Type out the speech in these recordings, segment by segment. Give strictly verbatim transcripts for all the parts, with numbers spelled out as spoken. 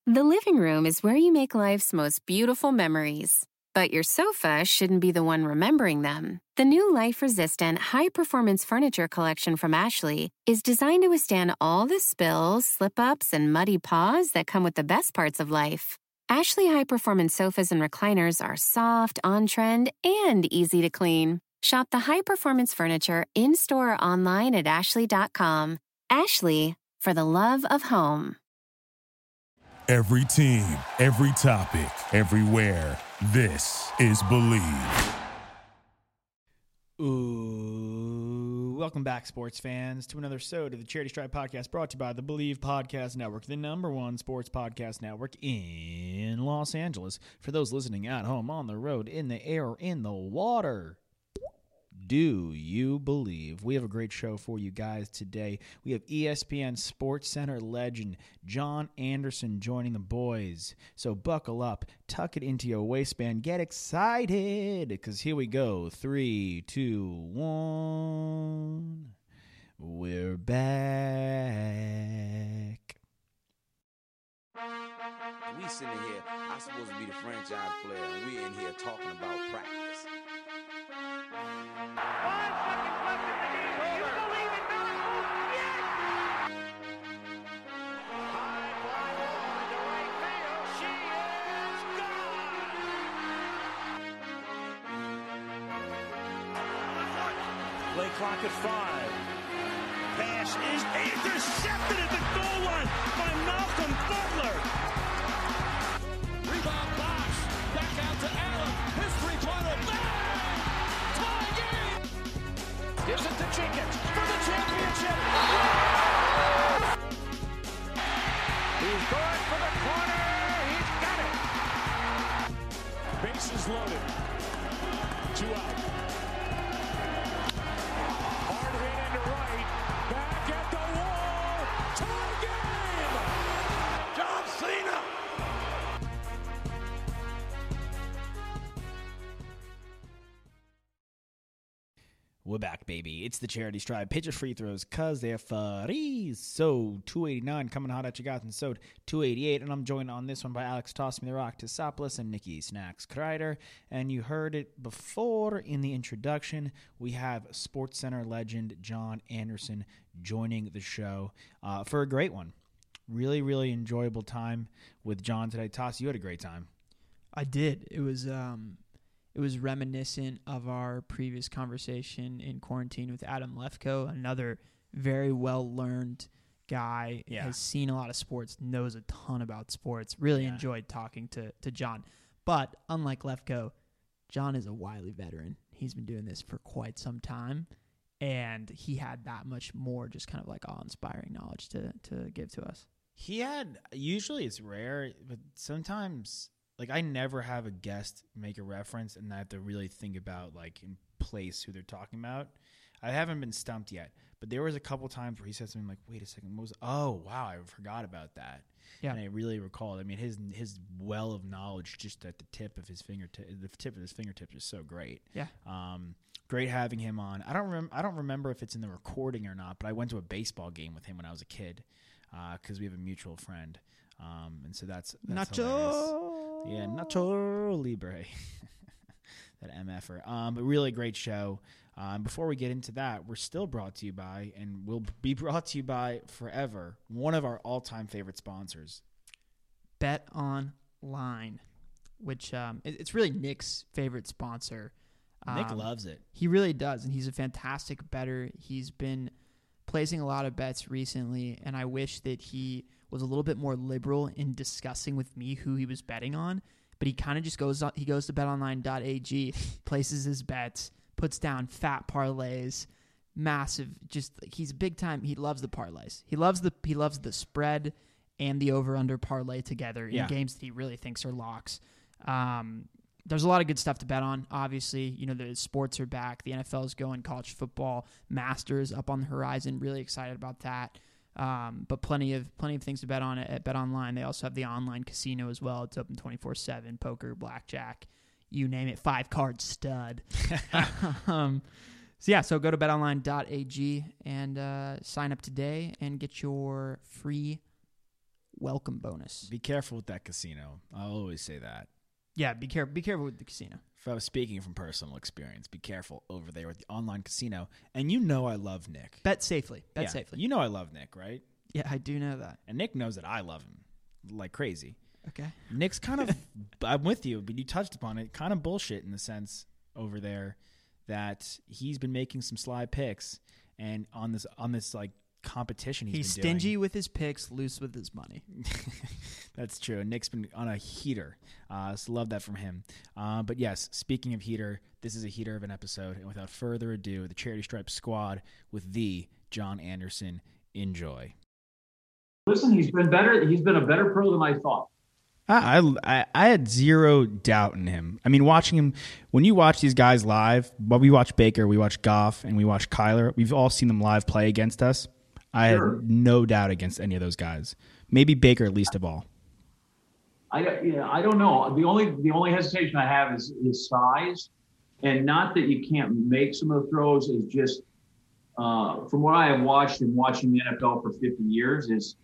The living room is where you make life's most beautiful memories. But your sofa shouldn't be the one remembering them. The new life-resistant, high-performance furniture collection from Ashley is designed to withstand all the spills, slip-ups, and muddy paws that come with the best parts of life. Ashley high-performance sofas and recliners are soft, on-trend, and easy to clean. Shop the high-performance furniture in-store or online at ashley dot com. Ashley, for the love of home. Every team, every topic, everywhere. This is Believe. Ooh, welcome back, sports fans, to another episode of the Charity Stripe Podcast, brought to you by the Believe Podcast Network, the number one sports podcast network in Los Angeles. For those listening at home, on the road, in the air, or in the water, do you believe? We have a great show for you guys today. We have E S P N Sports Center legend John Anderson joining the boys. So buckle up, tuck it into your waistband, get excited, because here we go. Three, two, one. We're back. We sitting here, I'm supposed to be the franchise player, and we in here talking about practice. Five seconds left in the game. Do you believe in miracles? Yes! High fly ball into right field. She is gone! Play clock at five. Pass is intercepted at the goal line by Malcolm Butler. Rebound box. Back out to Allen. His three-pointer. Bang! Gives it to Jenkins for the championship. He's going for the corner. He's got it. Bases loaded. Two out. Hard hit into right. Back at the wall. Tie game. John Cena. We're back, baby. It's the Charity Stripe. Pitch your free throws because they're free. So, two eighty-nine coming hot at you guys in Sode two eighty-eight. And I'm joined on this one by Alex Toss Me the Rock Tosopoulos and Nikki Snacks Kreider. And you heard it before in the introduction. We have Sports Center legend John Anderson joining the show uh, for a great one. Really, really enjoyable time with John today. Toss, you had a great time. I did. It was... um. It was reminiscent of our previous conversation in quarantine with Adam Lefko, another very well-learned guy, yeah. has seen a lot of sports, knows a ton about sports, really yeah. enjoyed talking to, to John. But unlike Lefko, John is a wily veteran. He's been doing this for quite some time, and he had that much more just kind of like awe-inspiring knowledge to, to give to us. He had, usually it's rare, but sometimes... Like, I never have a guest make a reference and I have to really think about, like, in place who they're talking about. I haven't been stumped yet. But there was a couple times where he said something like, wait a second, what was, oh, wow, I forgot about that. Yeah. And I really recalled. I mean, his his well of knowledge just at the tip of his fingertip, the tip of his fingertips is so great. Yeah. Um, great having him on. I don't, rem- I don't remember if it's in the recording or not, but I went to a baseball game with him when I was a kid because uh, we have a mutual friend. Um, and so that's, that's Nacho. Hilarious. Yeah, Nacho Libre. That M F-er. Um, but really great show. Um, before we get into that, we're still brought to you by, and will be brought to you by forever, one of our all-time favorite sponsors. Bet Online, which um, it, it's really Nick's favorite sponsor. Nick um, loves it. He really does, and he's a fantastic bettor. He's been placing a lot of bets recently, and I wish that he was a little bit more liberal in discussing with me who he was betting on, but he kind of just goes on, he goes to bet online dot a g, places his bets, puts down fat parlays, massive, just he's big time. He loves the parlays. He loves the he loves the spread and the over under parlay together in yeah. games that he really thinks are locks. Um, there's a lot of good stuff to bet on. Obviously, you know, the sports are back. The N F L is going. College football, Masters up on the horizon. Really excited about that. Um, but plenty of plenty of things to bet on at, at BetOnline. They also have the online casino as well. It's open twenty-four seven, poker, blackjack, you name it, five card stud. um, so yeah, so go to bet online dot a g and uh, sign up today and get your free welcome bonus. Be careful with that casino. I'll always say that. Yeah, be careful. Be careful with the casino. If I was speaking from personal experience, be careful over there with the online casino. And you know I love Nick. Bet safely. Bet yeah, safely. You know I love Nick, right? Yeah, I do know that. And Nick knows that I love him like crazy. Okay. Nick's kind of, I'm with you, but you touched upon it, kind of bullshit in the sense over there that he's been making some sly picks, and on this on this like competition he's, he's been stingy doing. with his picks, loose with his money. That's true. Nick's been on a heater, uh, so love that from him. Uh, but yes, speaking of heater, this is a heater of an episode, and without further ado, the Charity Stripe squad with the John Anderson. Enjoy. Listen, he's been better. He's been a better pro than I thought. I, I I had zero doubt in him. I mean, watching him, when you watch these guys live, well, we watch Baker, we watch Goff, and we watch Kyler. We've all seen them live play against us. I Sure. had no doubt against any of those guys. Maybe Baker least of all. I yeah, I don't know. The only the only hesitation I have is his size, and not that you can't make some of the throws. Is just uh, from what I have watched and watching the N F L for fifty years, is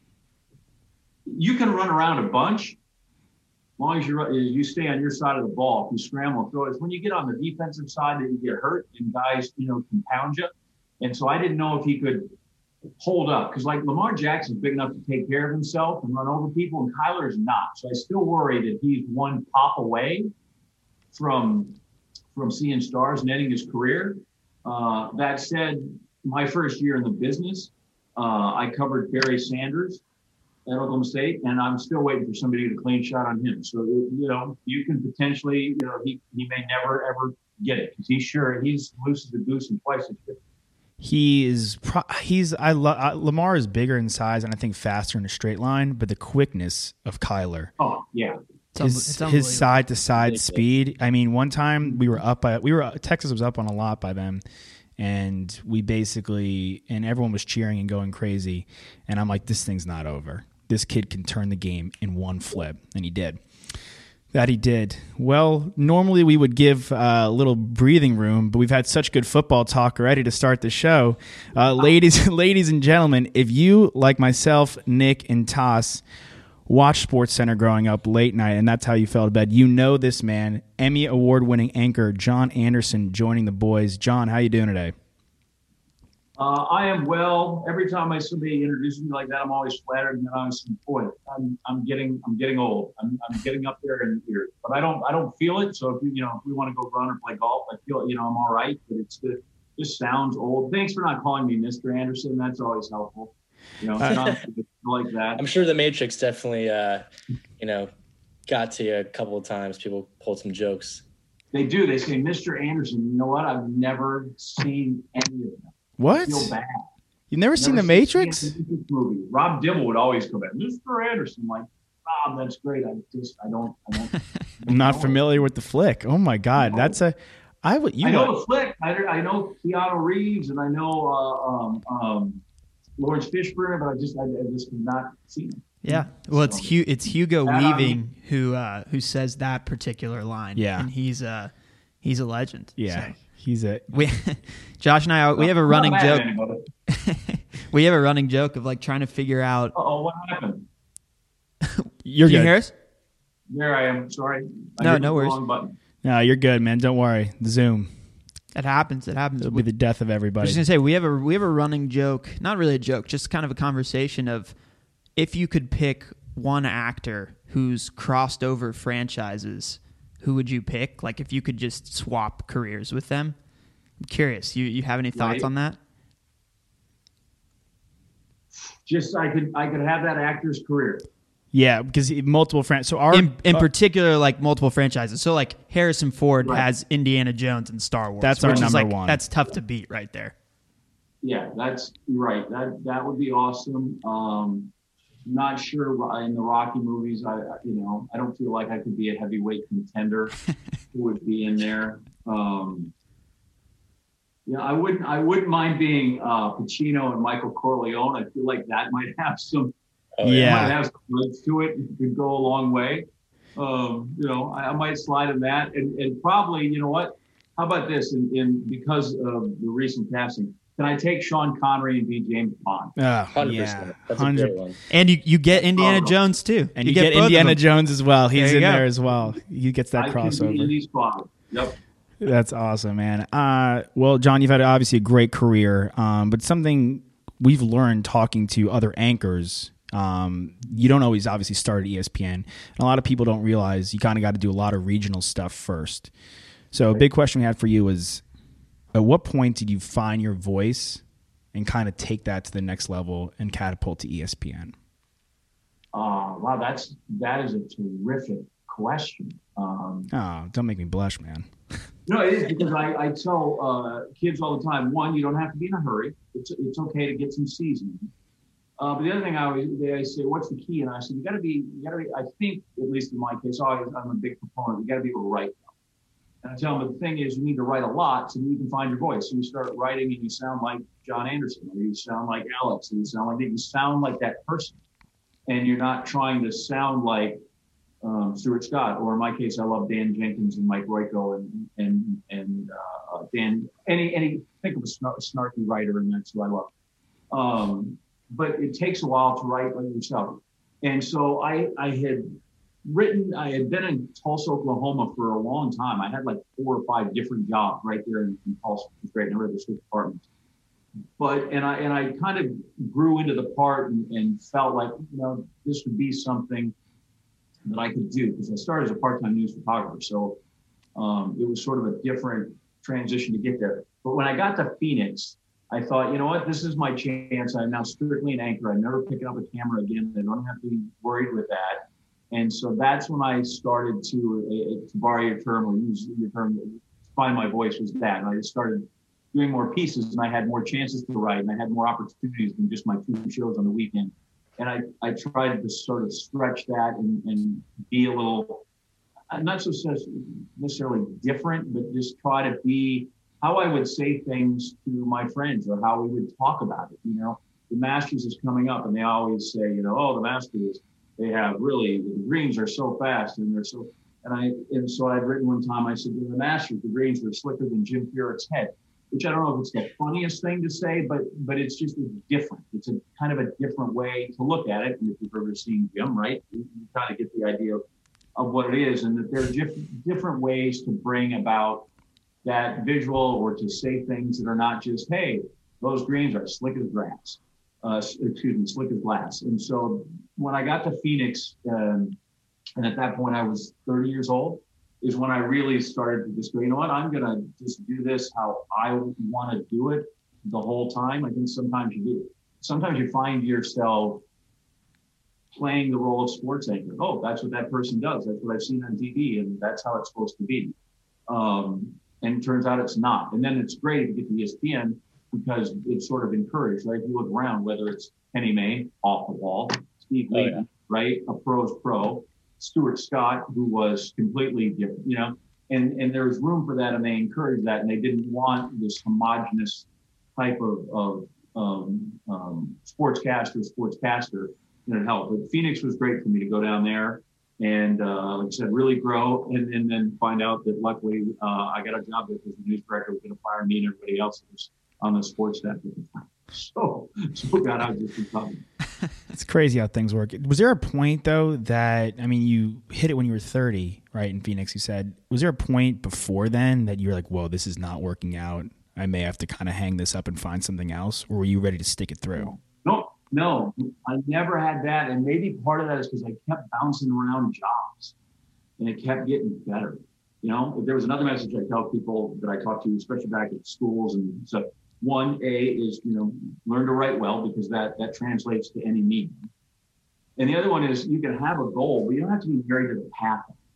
you can run around a bunch. As long as you you stay on your side of the ball, if you scramble throw, it's when you get on the defensive side that you get hurt and guys, you know, can pound you. And so I didn't know if he could hold up, because like Lamar Jackson's big enough to take care of himself and run over people, and Kyler's not. So I still worry that he's one pop away from from seeing stars and ending his career. Uh, that said, my first year in the business, uh, I covered Barry Sanders at Oklahoma State, and I'm still waiting for somebody to get a clean shot on him. So, you know, you can potentially, you know, he, he may never, ever get it, because he's sure he's loose as a goose and twice as good. He is, pro- he's, I love, Lamar is bigger in size and I think faster in a straight line, but the quickness of Kyler. Oh, yeah. It's unbe- His, it's his unbelievable. side to side speed. I mean, one time we were up by, we were, Texas was up on a lot by them. And we basically, and everyone was cheering and going crazy. And I'm like, this thing's not over. This kid can turn the game in one flip. And he did. That he did. Well, normally we would give uh, a little breathing room, but we've had such good football talk already to start the show. Uh, ladies, ladies and gentlemen, if you, like myself, Nick, and Toss, watched SportsCenter growing up late night, and that's how you fell to bed, you know this man, Emmy award-winning anchor John Anderson, joining the boys. John, how you doing today? Uh, I am well. Every time I somebody introduces me like that, I'm always flattered, and then I was, boy, I'm I'm getting I'm getting old. I'm I'm getting up there in years, but I don't I don't feel it. So if you you know if we want to go run or play golf, I feel you know I'm all right. But it's it just sounds old. Thanks for not calling me Mister Anderson. That's always helpful. You know, uh, like that. I'm sure the Matrix definitely, uh, you know, got to you a couple of times. People pulled some jokes. They do. They say Mister Anderson. You know what? I've never seen any of them. What? I feel bad. You've never, never seen The Matrix? Seen the movie. Rob Dibble would always come back, Mister Anderson. I'm like, Rob, that's great. I just, I don't, I don't. I'm not familiar with the flick. Oh my God, no. that's a. I would. You I know want, the flick. I, I know Keanu Reeves, and I know uh, um, um, Lawrence Fishburne, but I just, I, I just have not seen him. Yeah, well, it's So, Hu- it's Hugo that, Weaving um, who uh, who says that particular line. Yeah. and he's uh he's a legend. yeah, So. he's a. We, Josh and I, we have a running Not joke. bad, We have a running joke of like trying to figure out. Uh-oh, what happened? You're Can you good. hear us? There I am. Sorry. I No, hit no the worries. wrong button. No, you're good, man. Don't worry. The Zoom. It happens. It happens. It'll be the death of I was everybody. just gonna say we have a we have a running joke, not really a joke, just kind of a conversation of if you could pick one actor who's crossed over franchises, who would you pick? Like if you could just swap careers with them. I'm curious. You you have any thoughts Right. on that? Just I could, I could have that actor's career. Yeah, because he- multiple friends. So our In, in uh, particular, like multiple franchises. So like Harrison Ford Right. has Indiana Jones and Star Wars. That's our which is number like, one. That's tough to beat right there. Yeah, that's right. That that would be awesome. Um, not sure in the Rocky movies. I I- you know I don't feel like I could be a heavyweight contender who would be in there. Um, yeah, I wouldn't. I wouldn't mind being uh, Pacino and Michael Corleone. I feel like that might have some. Oh, Yeah. Might have some legs to it. It could go a long way. Um, you know, I, I might slide in that, and, and probably, you know what? How about this? In, in because of the recent passing, can I take Sean Connery and be James Bond? Oh, one hundred yeah, percent. That's one hundred a great one. And you, you get Indiana Oh. Jones too. And you, get, both of Indiana them. Jones as well. He's There you in go. there as well. He gets that I can be crossover. Indy's father. Yep. That's awesome, man. Uh, well, John, you've had obviously a great career, um, but something we've learned talking to other anchors, um, you don't always obviously start at E S P N. And a lot of people don't realize you kind of got to do a lot of regional stuff first. So a big question we had for you was, at what point did you find your voice and kind of take that to the next level and catapult to E S P N? Uh, wow, that's that is a terrific question. Um, Oh, don't make me blush, man. No, it is because I, I tell uh, kids all the time, one, you don't have to be in a hurry. It's it's okay to get some seasoning. Uh, but the other thing I always they always say, what's the key? And I said, you got to be, you got to be. I think, at least in my case, always I'm a big proponent. You got to be able to write. And I tell them the thing is, you need to write a lot so you can find your voice. So you start writing and you sound like John Anderson, or you sound like Alex, or you sound like you sound like that person, and you're not trying to sound like Um, Stuart Scott, or in my case, I love Dan Jenkins and Mike Royko and and and uh, Dan. Any any think of a snar- snarky writer, and that's who I love. Um, but it takes a while to write like yourself, and so I I had written. I had been in Tulsa, Oklahoma for a long time. I had like four or five different jobs right there in, in Tulsa. It was great. And I read the state departments. But and I and I kind of grew into the part and, and felt like, you know, this would be something that I could do, because I started as a part-time news photographer. So um, it was sort of a different transition to get there. But when I got to Phoenix, I thought, you know what, this is my chance. I'm now strictly an anchor. I'm never picking up a camera again. I don't have to be worried with that. And so that's when I started to, uh, to borrow your term or use your term, find my voice was that. And I just started doing more pieces, and I had more chances to write, and I had more opportunities than just my two shows on the weekend. And I, I tried to sort of stretch that and, and be a little, not so necessarily different, but just try to be how I would say things to my friends, or how we would talk about it. You know, the Masters is coming up, and they always say, you know, oh, the Masters, they have really, the greens are so fast, and they're so, and I, and so I'd written one time, I said, the Masters, the greens are slicker than Jim Furyk's head. Which I don't know if it's the funniest thing to say, but but it's just it's different. It's a kind of a different way to look at it. And if you've ever seen Jim, right, you, you kind of get the idea of, of what it is, and that there are diff- different ways to bring about that visual, or to say things that are not just, hey, those greens are slick as grass, uh, excuse me, slick as glass. And so when I got to Phoenix, um, and at that point I was thirty years old, is when I really started to just go, you know what, I'm going to just do this how I want to do it the whole time. I think sometimes you do. Sometimes you find yourself playing the role of sports anchor. Oh, that's what that person does. That's what I've seen on T V, and that's how it's supposed to be. Um, and it turns out it's not. And then it's great if you get to E S P N, because it's sort of encouraged, right? If you look around, whether it's Penny May, off the ball, Steve Oh, Layton, yeah. right? A pro's pro. Stuart Scott, who was completely different, you know, and, and there was room for that, and they encouraged that, and they didn't want this homogenous type of, of um, um, sportscaster, sportscaster, you know, help. But Phoenix was great for me to go down there and, uh, like I said, really grow, and, and then find out that luckily uh, I got a job there because the news director was going to fire me and everybody else that was on the sports staff at the time. So, so God, I was just recovering. It's crazy how things work. Was there a point, though, that, I mean, you hit it when you were thirty, right, in Phoenix, you said. Was there a point before then that you were like, whoa, this is not working out. I may have to kind of hang this up and find something else? Or were you ready to stick it through? No, no, I never had that. And maybe part of that is because I kept bouncing around jobs, and it kept getting better. You know, if there was another message I tell people that I talk to, especially back at schools and stuff. One, A, is, you know, learn to write well, because that, that translates to any medium. And the other one is, you can have a goal, but you don't have to be married to the path.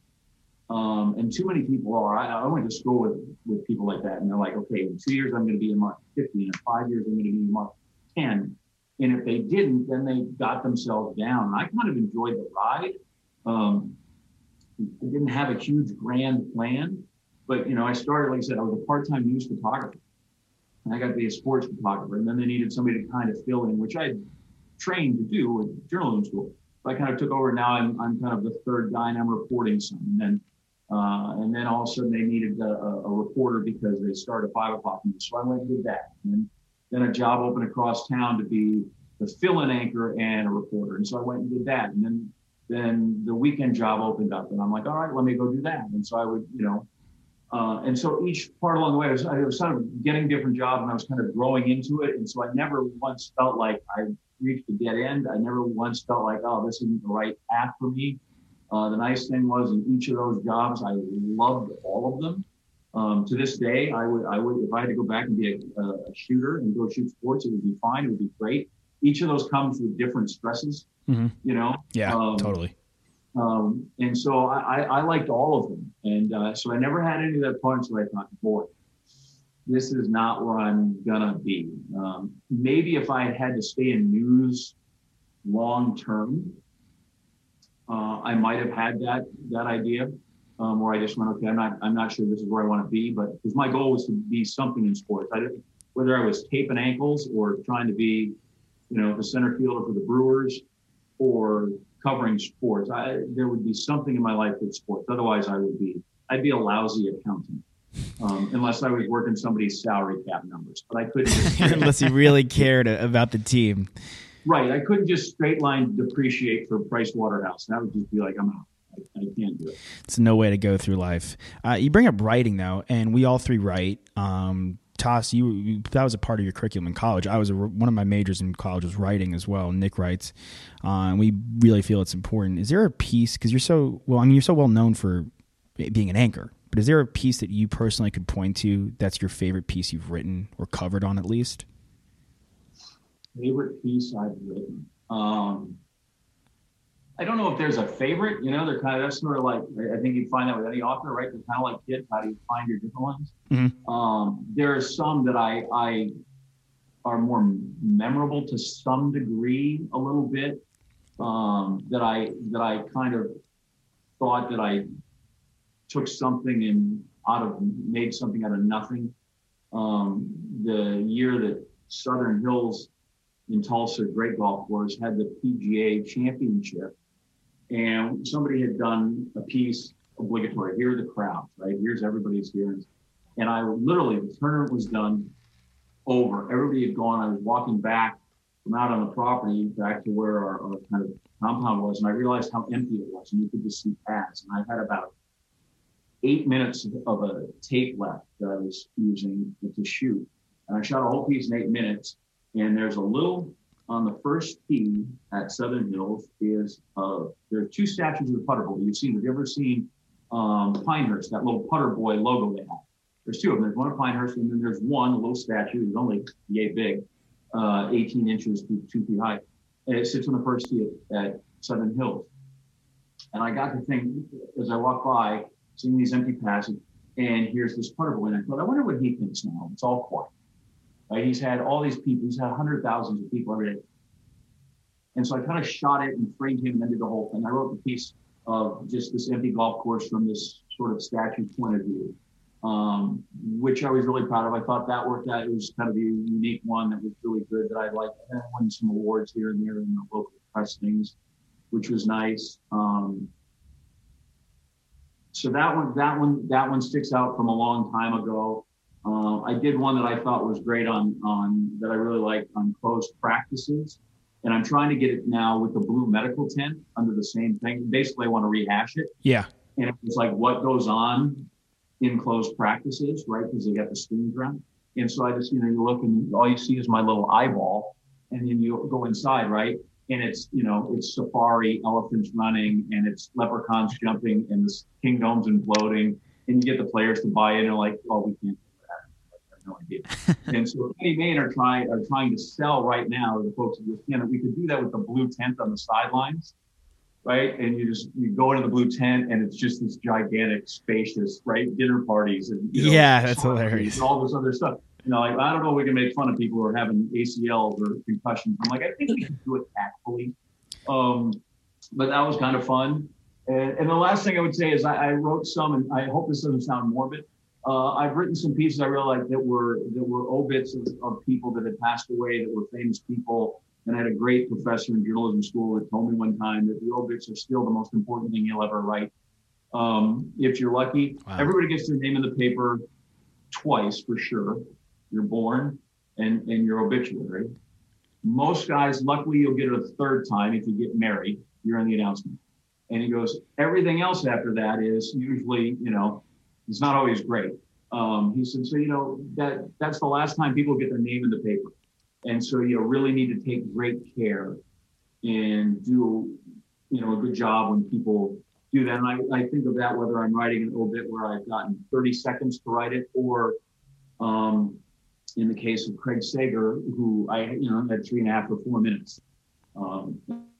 Um, and too many people are. I, I went to school with, with people like that, and they're like, okay, in two years I'm going to be in market fifty, and in five years I'm going to be in market ten. And if they didn't, then they got themselves down. And I kind of enjoyed the ride. Um, I didn't have a huge grand plan, but, you know, I started, like I said, I was a part-time news photographer. And I got to be a sports photographer, and then they needed somebody to kind of fill in, which I trained to do at journalism school. So I kind of took over. Now I'm I'm kind of the third guy, and I'm reporting some. And then uh, and then all of a sudden they needed a, a reporter because they start at five o'clock. So I went and did that. And then a job opened across town to be the fill-in anchor and a reporter. And so I went and did that. And then then the weekend job opened up, and I'm like, all right, let me go do that. And so I would, you know, uh, and so each part along the way, I was, I was kind of getting different jobs, and I was kind of growing into it. And so I never once felt like I reached a dead end. I never once felt like, oh, this isn't the right path for me. Uh, the nice thing was, in each of those jobs, I loved all of them. Um, to this day, I would, I would, if I had to go back and be a, a shooter and go shoot sports, it would be fine. It would be great. Each of those comes with different stresses, mm-hmm. you know? Yeah, um, totally. Um, and so I, I, I liked all of them. And uh, so I never had any of that points where I thought, boy, this is not where I'm going to be. Um, maybe if I had had to stay in news long term, uh, I might have had that that idea um, where I just went, okay, I'm not I'm not sure this is where I want to be. But because my goal was to be something in sports. I didn't, whether I was taping ankles or trying to be, you know, the center fielder for the Brewers or covering sports, I, there would be something in my life that's sports. Otherwise, I would be, I'd be a lousy accountant, um, unless I was working somebody's salary cap numbers. But I couldn't. Just unless you really cared about the team. Right. I couldn't just straight line depreciate for Price Waterhouse. That would just be like, I'm out. I, I can't do it. It's no way to go through life. Uh, you bring up writing, though, and we all three write. Um, Toss, you, you that was a part of your curriculum in college. I was a, one of my majors in college was writing as well. Nick writes, uh, and we really feel it's important. Is there a piece, because you're so well? I mean, you're so well known for being an anchor, but is there a piece that you personally could point to that's your favorite piece you've written or covered on at least? Favorite piece I've written. Um, I don't know if there's a favorite. You know, they're kind of that's sort of like I think you find that with any author, right? They're kind of like kids. How do you find your different ones? Mm-hmm. Um, there are some that I, I are more memorable to some degree, a little bit. Um, that I that I kind of thought that I took something and out of made something out of nothing. Um, the year that Southern Hills in Tulsa, great golf course, had the P G A Championship. And somebody had done a piece obligatory. Here are the crowds, right? Here's everybody's here. And I literally, the tournament was done, over. Everybody had gone. I was walking back from out on the property back to where our, our kind of compound was. And I realized how empty it was. And you could just see pads. And I had about eight minutes of a tape left that I was using to shoot. And I shot a whole piece in eight minutes. And there's a little, on the first tee at Southern Hills is, uh, there are two statues of the putter boy. You've seen, have you ever seen um, Pinehurst, that little putter boy logo they have? There's two of them. There's one at Pinehurst, and then there's one, a little statue. It's only yay big, uh, eighteen inches to two feet high. And it sits on the first tee at, at Southern Hills. And I got to think, as I walked by, seeing these empty passes, and here's this putter boy, and I thought, I wonder what he thinks now. It's all quiet. Right? He's had all these people. He's had hundred thousands of people every day. And so I kind of shot it and framed him and then did the whole thing. I wrote the piece of just this empty golf course from this sort of statue point of view, um, which I was really proud of. I thought that worked out. It was kind of a unique one that was really good that I liked. I won some awards here and there in the local press things, which was nice. Um, so that one, that one, that one sticks out from a long time ago. Uh, I did one that I thought was great on, on that I really liked on closed practices. And I'm trying to get it now with the blue medical tent under the same thing. Basically, I want to rehash it. Yeah. And it's like what goes on in closed practices, right? Because they got the screens around. And so I just, you know, you look and all you see is my little eyeball. And then you go inside, right? And it's, you know, it's safari, elephants running, and it's leprechauns jumping, and the kingdoms imploding. And you get the players to buy in and like, oh, we can't. No idea. And so Kenny Mayne are trying are trying to sell right now to the folks at E S P N that we could do that with the blue tent on the sidelines, right? And you just you go into the blue tent and it's just this gigantic, spacious, right? Dinner parties and you know, yeah, that's hilarious. And all this other stuff. You know, like I don't know, if we can make fun of people who are having A C Ls or concussions. I'm like, I think we can do it tactfully. Um, but that was kind of fun. And, and the last thing I would say is I, I wrote some, and I hope this doesn't sound morbid. Uh, I've written some pieces I really like that were that were obits of, of people that had passed away, that were famous people. And I had a great professor in journalism school that told me one time that the obits are still the most important thing you'll ever write. Um, if you're lucky, wow. Everybody gets their name in the paper twice for sure. You're born and, and your obituary. Most guys, luckily, you'll get it a third time if you get married. You're in the announcement. And he goes, everything else after that is usually, you know, it's not always great. Um, he said, so, you know, that that's the last time people get their name in the paper. And so you really need to take great care and do, you know, a good job when people do that. And I, I think of that whether I'm writing an obit where I've gotten thirty seconds to write it, or um, in the case of Craig Sager, who I, you know, had three and a half or four minutes. Um,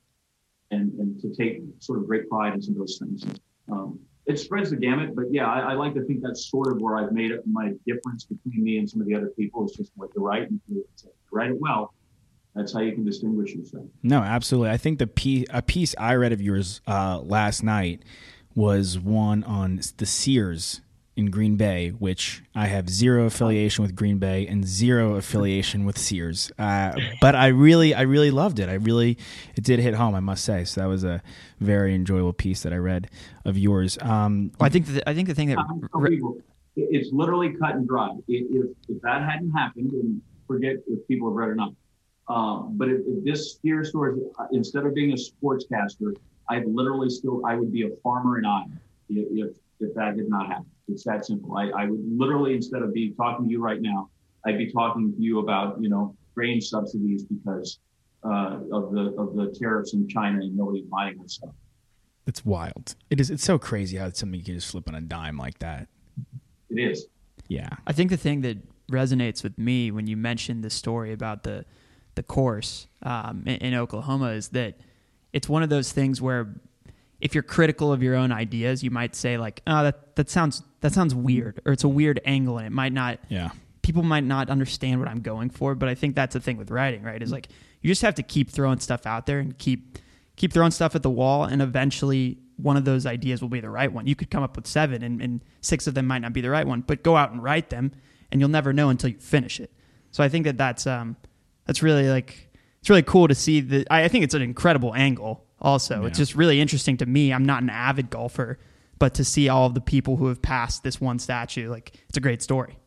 and, and to take sort of great pride in some of those things. Um, it spreads the gamut, but yeah, I, I like to think that's sort of where I've made it my difference between me and some of the other people is just what to write, and to write it well. That's how you can distinguish yourself. No, absolutely. I think the piece, a piece I read of yours uh, last night was one on the Sears in Green Bay, which I have zero affiliation with Green Bay and zero affiliation with Sears. Uh, but I really, I really loved it. I really, it did hit home, I must say. So that was a very enjoyable piece that I read of yours. Um, well, I think the, I think the thing that re- it's literally cut and dry. If, if that hadn't happened, and forget if people have read or not. Um, but if, if this Sears story, instead of being a sportscaster, I'd literally still, I would be a farmer in Iowa if if that did not happen. It's that simple. I, I would literally, instead of be talking to you right now, I'd be talking to you about, you know, grain subsidies because uh, of the of the tariffs in China and nobody buying this stuff. It's wild. It is. It's so crazy how something can just flip on a dime like that. It is. Yeah. I think the thing that resonates with me when you mentioned the story about the the course um, in, in Oklahoma is that it's one of those things where if you're critical of your own ideas, you might say like, "Oh, that that sounds that sounds weird," or "It's a weird angle," and it might not. Yeah. People might not understand what I'm going for, but I think that's the thing with writing, right? Is like you just have to keep throwing stuff out there and keep keep throwing stuff at the wall, and eventually one of those ideas will be the right one. You could come up with seven, and, and six of them might not be the right one, but go out and write them, and you'll never know until you finish it. So I think that that's um that's really like it's really cool to see that. I, I think it's an incredible angle. Also, yeah. It's just really interesting to me. I'm not an avid golfer, but to see all of the people who have passed this one statue, like it's a great story.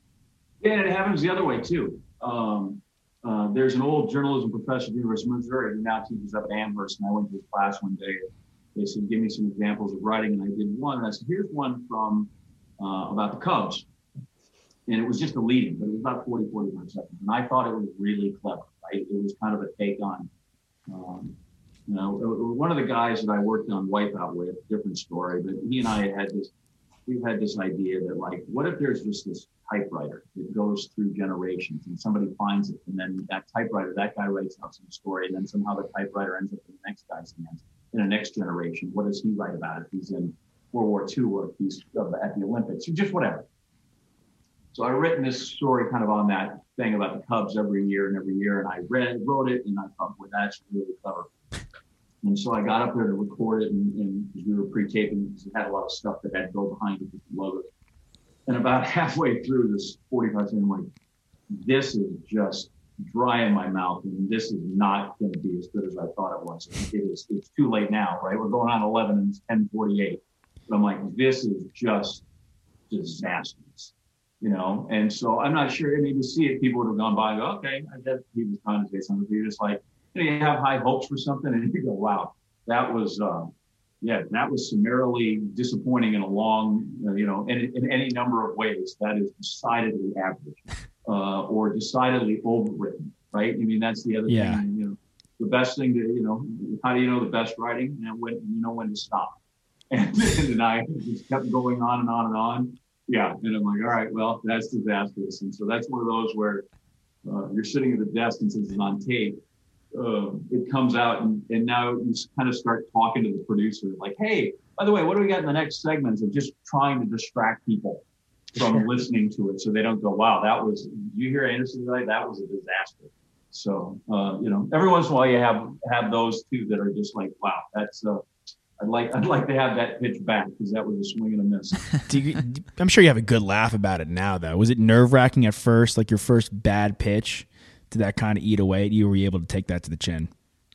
Yeah, and it happens the other way too. Um, uh, there's an old journalism professor at the University of Missouri who now teaches up at Amherst, and I went to his class one day. They said, "Give me some examples of writing," and I did one. And I said, "Here's one from uh, about the Cubs," and it was just a lead-in, but it was about forty, forty-five seconds, and I thought it was really clever. Right? It was kind of a take on. Um, You know, one of the guys that I worked on Wipeout with, different story, but he and I had this, we've had this idea that like, what if there's just this typewriter that goes through generations and somebody finds it, and then that typewriter, that guy writes out some story, and then somehow the typewriter ends up in the next guy's hands in the next generation. What does he write about if he's in World War Two or if he's at the Olympics or just whatever? So I've written this story kind of on that thing about the Cubs every year and every year, and I read, wrote it, and I thought, well, that's really clever. And so I got up there to record it, and, and we were pre-taping because it had a lot of stuff that had to go behind it with the logo. And about halfway through this forty-five seconds, I'm like, this is just dry in my mouth, and this is not going to be as good as I thought it was. It is. It's too late now, right? We're going on eleven, and it's ten forty-eight. But I'm like, this is just disastrous, you know? And so I'm not sure. I mean, to see it, people would have gone by and go, okay, I guess he was trying to say something. You're just like, you have high hopes for something and you go, wow, that was, uh, yeah, that was summarily disappointing in a long, uh, you know, in, in any number of ways. That is decidedly average uh, or decidedly overwritten, right? I mean, that's the other yeah. thing. You know, the best thing to, you know, how do you know the best writing? You know, when, you know when to stop. And then I just kept going on and on and on. Yeah. And I'm like, all right, well, that's disastrous. And so that's one of those where uh, you're sitting at the desk and since it's on tape, Uh, it comes out and, and now you kind of start talking to the producer like, hey, by the way, what do we got in the next segments of just trying to distract people from listening to it so they don't go, wow, that was, did you hear Anderson today? That was a disaster. So, uh, you know, every once in a while you have, have those two that are just like, wow, that's, uh, I'd like, I'd like to have that pitch back because that was a swing and a miss. Do you, I'm sure you have a good laugh about it now though. Was it nerve wracking at first? Like your first bad pitch? Did that kind of eat away at you? Were you able to take that to the chin?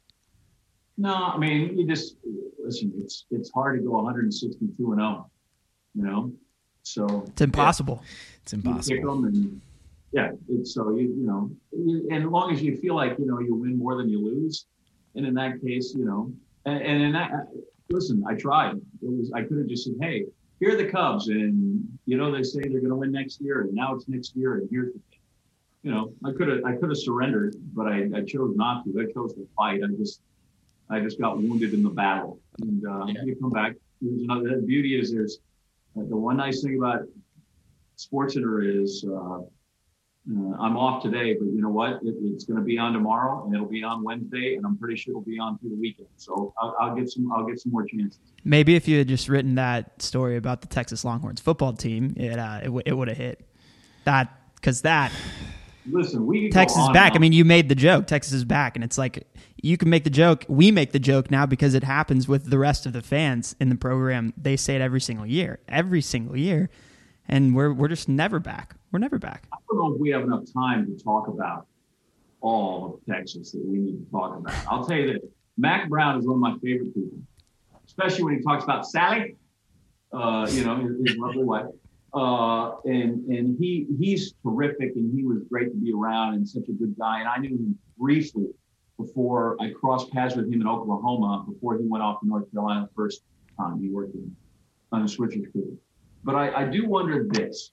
No, I mean, you just, listen, it's it's hard to go one sixty-two and oh, you know? So it's impossible. Yeah, it's impossible. And, Yeah, it's so you you know, you, and as long as you feel like you know you win more than you lose, and in that case, you know, and, and in that, listen, I tried. It was I could have just said, hey, here are the Cubs, and you know they say they're going to win next year, and now it's next year, and here's the thing. You know, I could have I could have surrendered, but I, I chose not to. I chose to fight. I just I just got wounded in the battle, and uh, yeah. you come back. There's another. The beauty is there's uh, the one nice thing about SportsCenter is. Uh, Uh, I'm off today, but you know what? It, it's going to be on tomorrow, and it'll be on Wednesday, and I'm pretty sure it'll be on through the weekend. So I'll, I'll get some. I'll get some more chances. Maybe if you had just written that story about the Texas Longhorns football team, it uh, it, w- it would have hit that because that. Listen, we Texas is back. I mean, you made the joke. Texas is back, and it's like you can make the joke. We make the joke now because it happens with the rest of the fans in the program. They say it every single year, every single year, and we're we're just never back. We're never back. I don't know if we have enough time to talk about all of Texas that we need to talk about. I'll tell you this. Mac Brown is one of my favorite people, especially when he talks about Sally, uh, you know, his, his lovely wife. Uh, and and he he's terrific, and he was great to be around and such a good guy. And I knew him briefly before I crossed paths with him in Oklahoma, before he went off to North Carolina the first time he worked in, on the switching crew. But I, I do wonder this.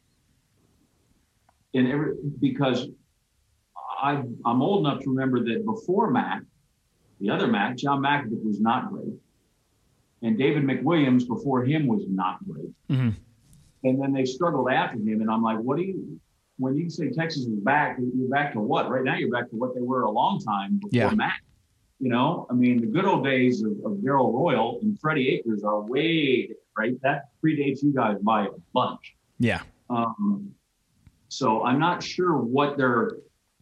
In every, because I, I'm old enough to remember that before Mac, the other Mac, John McAfee, was not great. And David McWilliams before him was not great. Mm-hmm. And then they struggled after him. And I'm like, what do you, when you say Texas is back, you're back to what? Right now you're back to what they were a long time before yeah. Mac. You know, I mean, the good old days of, of Darrell Royal and Freddie Akers are way, right? That predates you guys by a bunch. Yeah. Um, So I'm not sure what they're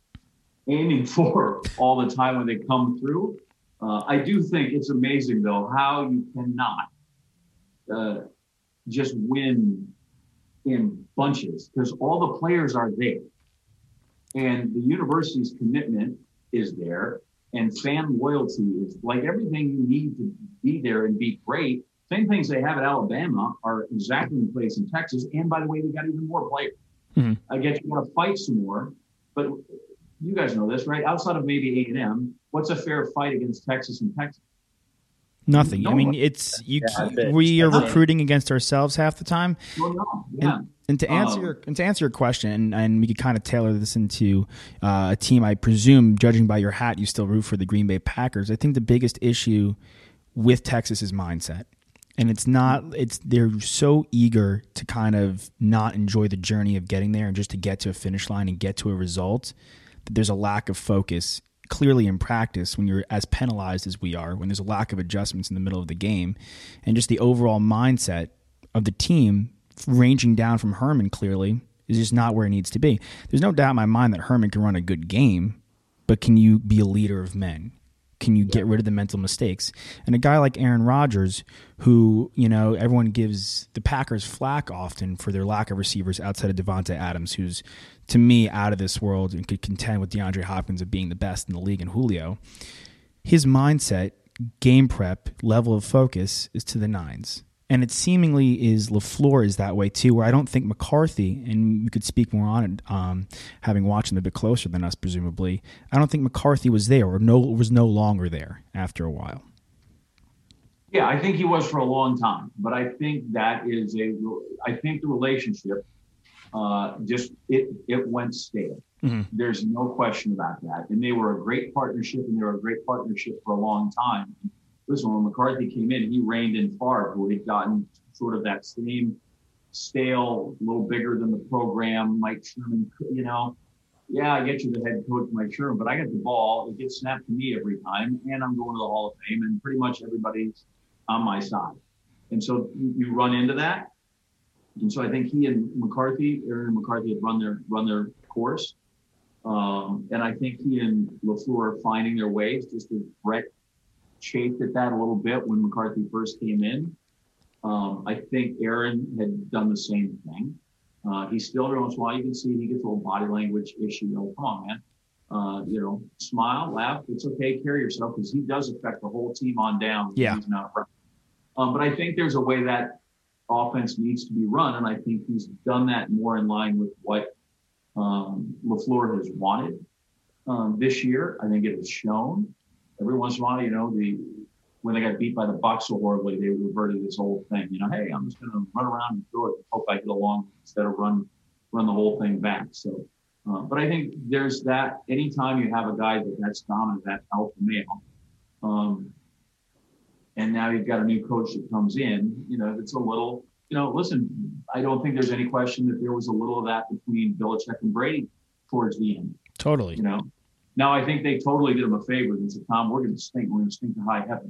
aiming for all the time when they come through. Uh, I do think it's amazing, though, how you cannot uh, just win in bunches because all the players are there. And the university's commitment is there. And fan loyalty is like everything you need to be there and be great. Same things they have at Alabama are exactly in place in Texas. And by the way, they got even more players. Mm-hmm. I guess you got to fight some more, but you guys know this, right? Outside of maybe A and M, what's a fair fight against Texas and Texas? Nothing. No I mean, one. it's you. Yeah, we are Nothing. recruiting against ourselves half the time. Well, no, yeah. And, and to answer Um, your and to answer your question, and, and we could kind of tailor this into uh, a team. I presume, judging by your hat, you still root for the Green Bay Packers. I think the biggest issue with Texas is mindset. And it's not, it's, they're so eager to kind of not enjoy the journey of getting there and just to get to a finish line and get to a result that there's a lack of focus clearly in practice when you're as penalized as we are, when there's a lack of adjustments in the middle of the game, and just the overall mindset of the team ranging down from Herman clearly is just not where it needs to be. There's no doubt in my mind that Herman can run a good game, but can you be a leader of men? Can you get rid of the mental mistakes? And a guy like Aaron Rodgers, who, you know, everyone gives the Packers flack often for their lack of receivers outside of Devontae Adams, who's, to me, out of this world and could contend with DeAndre Hopkins of being the best in the league and Julio. His mindset, game prep, level of focus is to the nines. And it seemingly is LaFleur is that way too, where I don't think McCarthy, and we could speak more on it, um, having watched him a bit closer than us, presumably, I don't think McCarthy was there or no was no longer there after a while. Yeah, I think he was for a long time, but I think that is a, I think the relationship uh, just, it, it went stale. Mm-hmm. There's no question about that. And they were a great partnership, and they were a great partnership for a long time. Listen, when McCarthy came in, he reined in Favre, who had gotten sort of that same stale, a little bigger than the program, Mike Sherman, you know. Yeah, I get you the head coach, Mike Sherman, but I get the ball. It gets snapped to me every time, and I'm going to the Hall of Fame, and pretty much everybody's on my side. And so you run into that. And so I think he and McCarthy, Aaron and McCarthy had run their run their course. Um, and I think he and LaFleur are finding their ways, just as Brett chafed at that a little bit when McCarthy first came in. Um, I think Aaron had done the same thing. Uh, he still, every once in a while, you can see he gets a little body language issue. You know, come on, man. Uh, you know, smile, laugh. It's okay. Carry yourself, because he does affect the whole team on down. Yeah. He's not right. Um, but I think there's a way that offense needs to be run, and I think he's done that more in line with what um, LaFleur has wanted um, this year. I think it has shown. Every once in a while, you know, the when they got beat by the Bucs so horribly, they reverted this whole thing. You know, hey, I'm just going to run around and throw it and hope I get along instead of run run the whole thing back. So, uh, but I think there's that. Anytime you have a guy that that's dominant, that alpha male, um, and now you've got a new coach that comes in, you know, it's a little, you know, listen, I don't think there's any question that there was a little of that between Belichick and Brady towards the end. Totally. You know, now I think they totally did him a favor and said, Tom, we're going to stink. We're going to stink to high heaven.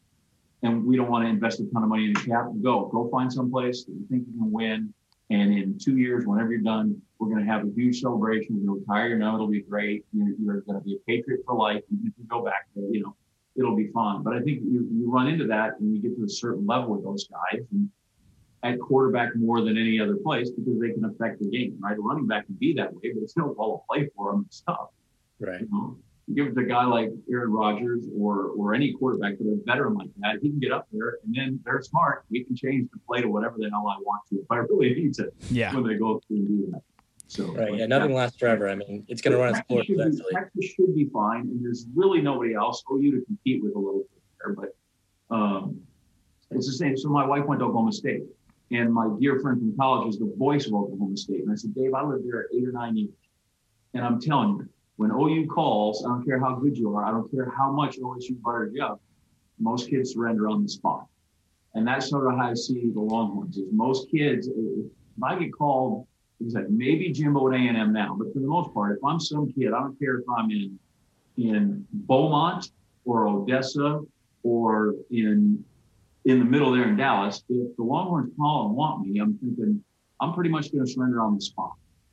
And we don't want to invest a ton of money in the cap. Go, go find some place that you think you can win. And in two years, whenever you're done, we're going to have a huge celebration. We're going to retire. You know, it'll be great. You're, you're going to be a Patriot for life. Even if you go back there, you know, it'll be fun. But I think you, you run into that and you get to a certain level with those guys. And at quarterback more than any other place because they can affect the game, right? A running back can be that way, but it's no ball to play for them and stuff. Right. You know? You give it to a guy like Aaron Rodgers or or any quarterback that is a veteran like that, he can get up there and then they're smart. We can change the play to whatever the hell I want to if I really need to. Yeah. When they go through and do that. So right. Yeah. Nothing lasts forever. I mean, it's going to run its course eventually. Texas should be fine, and there's really nobody else. O U to compete with a little bit there, but um, it's the same. So my wife went to Oklahoma State, and my dear friend from college is the voice of Oklahoma State. And I said, Dave, I lived there eight or nine years, and I'm telling you. When O U calls, I don't care how good you are. I don't care how much O S U fires you up. Most kids surrender on the spot. And that's sort of how I see the Longhorns is most kids, if I get called, it's like maybe Jimbo at A and M now, but for the most part, if I'm some kid, I don't care if I'm in in Beaumont or Odessa or in in the middle there in Dallas. If the Longhorns call and want me, I'm thinking I'm pretty much going to surrender on the spot.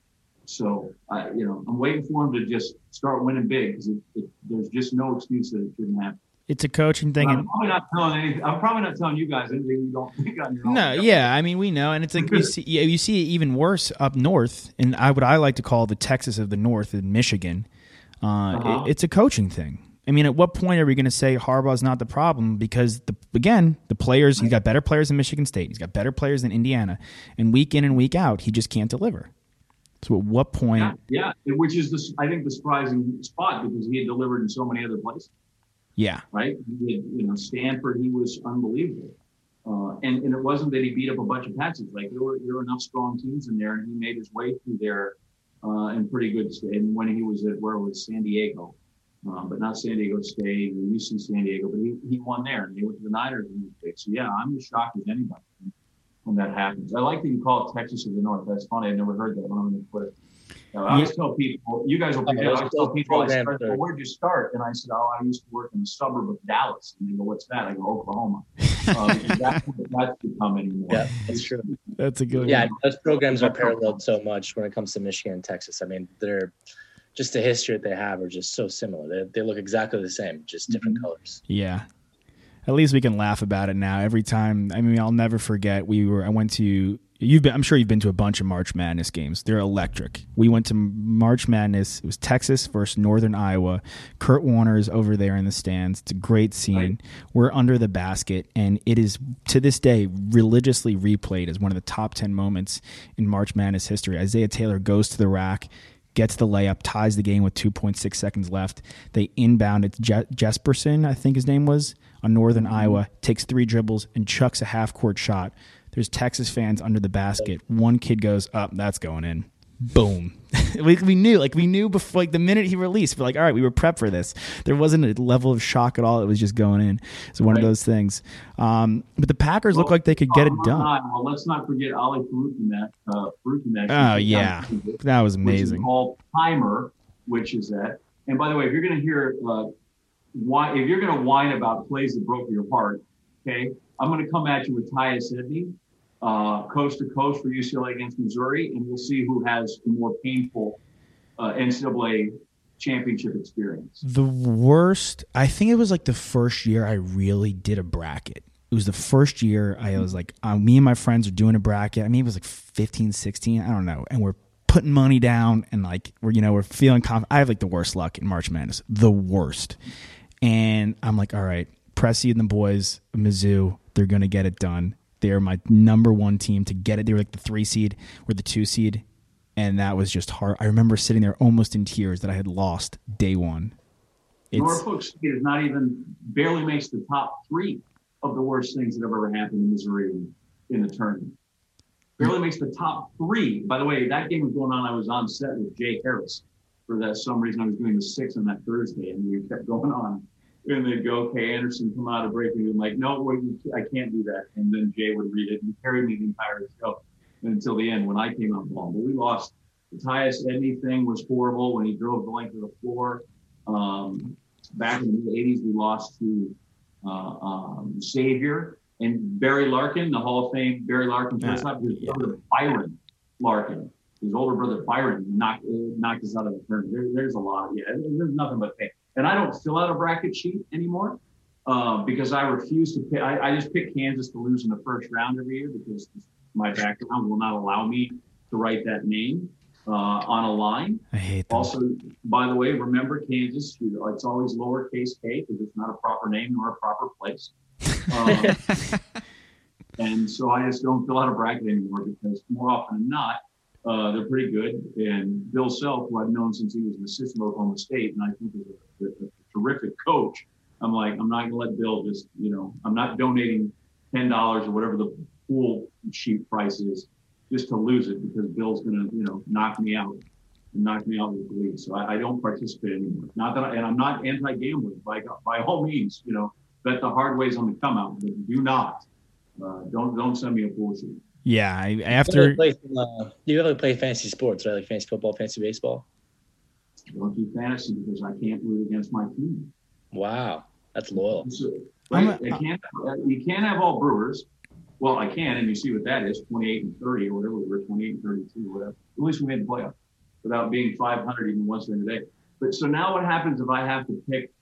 So, uh, you know, I'm waiting for him to just start winning big because there's just no excuse that it shouldn't happen. It's a coaching thing. I'm and probably not telling anything. I'm probably not telling you guys anything you don't think on your own. No, yeah, I mean we know, and it's like you see, yeah, you see it even worse up north, and I what I like to call the Texas of the North in Michigan. Uh, Uh-huh. it, it's a coaching thing. I mean, at what point are we going to say Harbaugh's not the problem? Because the, again, the players, he's got better players than Michigan State, he's got better players than Indiana, and week in and week out, he just can't deliver. So at what point? Yeah, yeah. Which is, the, I think, the surprising spot because he had delivered in so many other places. Yeah. Right? He had, you know, Stanford, he was unbelievable. Uh, and, and it wasn't that he beat up a bunch of passes. Like, there were, there were enough strong teams in there, and he made his way through there uh, in pretty good state. And when he was at, where it was San Diego, um, but not San Diego State, or U C San Diego, but he, he won there, and he went to the Niners in the state. So, yeah, I'm as shocked as anybody when that happens. I like that you call it Texas of the North. That's funny. I never heard that when I'm going to put it. You know, I always tell people, you guys will forget, I always tell people, I start, well, where'd you start? And I said, oh, I used to work in the suburb of Dallas. And they go, what's that? I go, Oklahoma. Um, that's what that's become anymore. Yeah, that's true. That's a good yeah, one. those programs are paralleled so much when it comes to Michigan and Texas. I mean, they're just the history that they have are just so similar. They, they look exactly the same, just different mm-hmm. colors. Yeah. At least we can laugh about it now. Every time, I mean, I'll never forget. We were. I went to. You've been. I'm sure you've been to a bunch of March Madness games. They're electric. We went to March Madness. It was Texas versus Northern Iowa. Kurt Warner's over there in the stands. It's a great scene. Right. We're under the basket, and it is to this day religiously replayed as one of the top ten moments in March Madness history. Isaiah Taylor goes to the rack, gets the layup, ties the game with two point six seconds left. They inbound. It's Je- Jesperson, I think his name was, on Northern Iowa, takes three dribbles and chucks a half-court shot. There's Texas fans under the basket. One kid goes, up, oh, that's going in. Boom. we, we knew, like we knew before, like the minute he released, we're like, all right, we were prepped for this. There wasn't a level of shock at all. It was just going in. It's one right. of those things. Um, but the Packers well, look like they could get it done. Not, well, let's not forget Ali Faruqimash. Uh, oh, yeah. That was amazing. Which is called Timer, which is that. And by the way, if you're going to hear, uh, why, if you're going to whine about plays that broke your heart, okay, I'm going to come at you with Tyus Edney. Uh, coast to coast for U C L A against Missouri, and we'll see who has the more painful uh, N C double A championship experience. The worst, I think it was like the first year I really did a bracket. It was the first year I was like, uh, me and my friends are doing a bracket. I mean, it was like fifteen, sixteen, I don't know, and we're putting money down, and like we're you know we're feeling confident. I have like the worst luck in March Madness, the worst. And I'm like, all right, Pressy and the boys, Mizzou, they're gonna get it done. They're my number one team to get it. They were like the three seed or the two seed. and that was just hard. I remember sitting there almost in tears that I had lost day one. It's, Norfolk State is not even barely makes the top three of the worst things that have ever happened in Missouri in, in the tournament. Barely makes the top three. By the way, that game was going on. I was on set with Jay Harris for that. Some reason I was doing the six on that Thursday, and we kept going on. And they'd go, okay, Anderson, come out of break. And I'm like, no, wait, I can't do that. And then Jay would read it and carry me the entire show until the end when I came on ball. But we lost. The Tyus Edney thing was horrible when he drove the length of the floor. Um, back in the mid eighties, we lost to uh, um, Xavier and Barry Larkin, the Hall of Fame Barry Larkin. First time, his brother Byron Larkin, his older brother Byron, knocked uh, knocked us out of the tournament. There, there's a lot. Of, yeah, there's nothing but pain. And I don't fill out a bracket sheet anymore uh, because I refuse to pick. I, I just pick Kansas to lose in the first round every year because my background will not allow me to write that name uh, on a line. I hate that. Also, by the way, remember Kansas, you know, it's always lowercase k because it's not a proper name nor a proper place. Um, and so I just don't fill out a bracket anymore because more often than not, uh, they're pretty good. And Bill Self, who I've known since he was an assistant at Oklahoma State, and I think is a, a, a terrific coach. I'm like, I'm not going to let Bill just, you know, I'm not donating ten dollars or whatever the pool sheet price is just to lose it because Bill's going to, you know, knock me out and knock me out with the league. So I, I don't participate anymore. Not that, I, and I'm not anti-gambling by by all means, you know, bet the hard ways on the come out, but do not, uh, don't don't send me a pool sheet. Yeah, I, after. You play, uh, you ever play fantasy sports, right? Like fantasy football, fantasy baseball? I don't do fantasy because I can't root against my team. Wow, that's loyal. So, right? I can't, uh, you can't have all Brewers. Well, I can, and you see what that is, twenty-eight and thirty or whatever we were, twenty-eight and thirty-two or whatever. At least we made the playoff without being five hundred even once during the day. But so now what happens if I have to pick?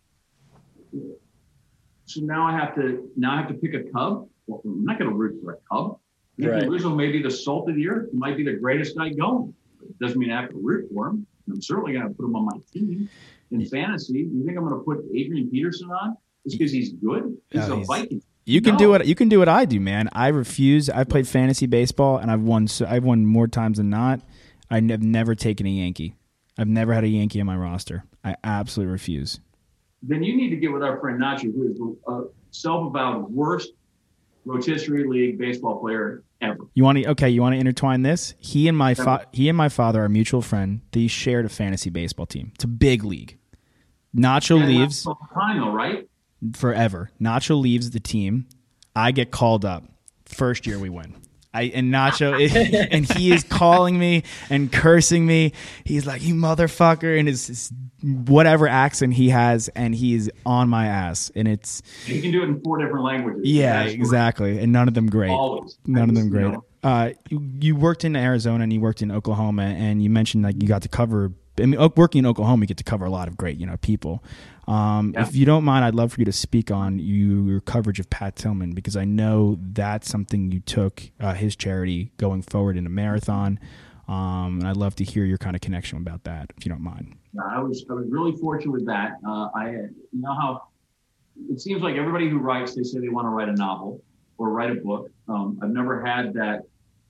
So now I have to now I have to pick a Cub. Well, I'm not going to root for a Cub. Right. Rizzo may be the salt of the earth. He might be the greatest guy going. It doesn't mean I have to root for him. I'm certainly going to put him on my team in fantasy. You think I'm going to put Adrian Peterson on just because he's good? He's no, a he's, Viking. You can no. do what you can do what I do, man. I refuse. I've played fantasy baseball and I've won. So I've won more times than not. I've never taken a Yankee. I've never had a Yankee on my roster. I absolutely refuse. Then you need to get with our friend Nacho, who is the uh, self-avowed worst rotisserie league baseball player ever. You want to okay? You want to intertwine this? He and my fa- he and my father are a mutual friend. They shared a fantasy baseball team. It's a big league. Nacho and leaves time though, right? Forever. Nacho leaves the team. I get called up. First year we win. I and Nacho and he is calling me and cursing me. He's like, "You motherfucker," and his, his whatever accent he has, and he's on my ass. And it's you can do it in four different languages. Yeah, exactly, and none of them great. Always. None of them great. You know. Uh, you, you worked in Arizona and you worked in Oklahoma, and you mentioned like you got to cover. I mean, working in Oklahoma, you get to cover a lot of great, you know, people. Um, yeah. If you don't mind, I'd love for you to speak on you, your coverage of Pat Tillman, because I know that's something you took uh, his charity going forward in a marathon. Um, and I'd love to hear your kind of connection about that, if you don't mind. Yeah, I was I was really fortunate with that. Uh, I you know how it seems like everybody who writes, they say they want to write a novel or write a book. Um, I've never had that.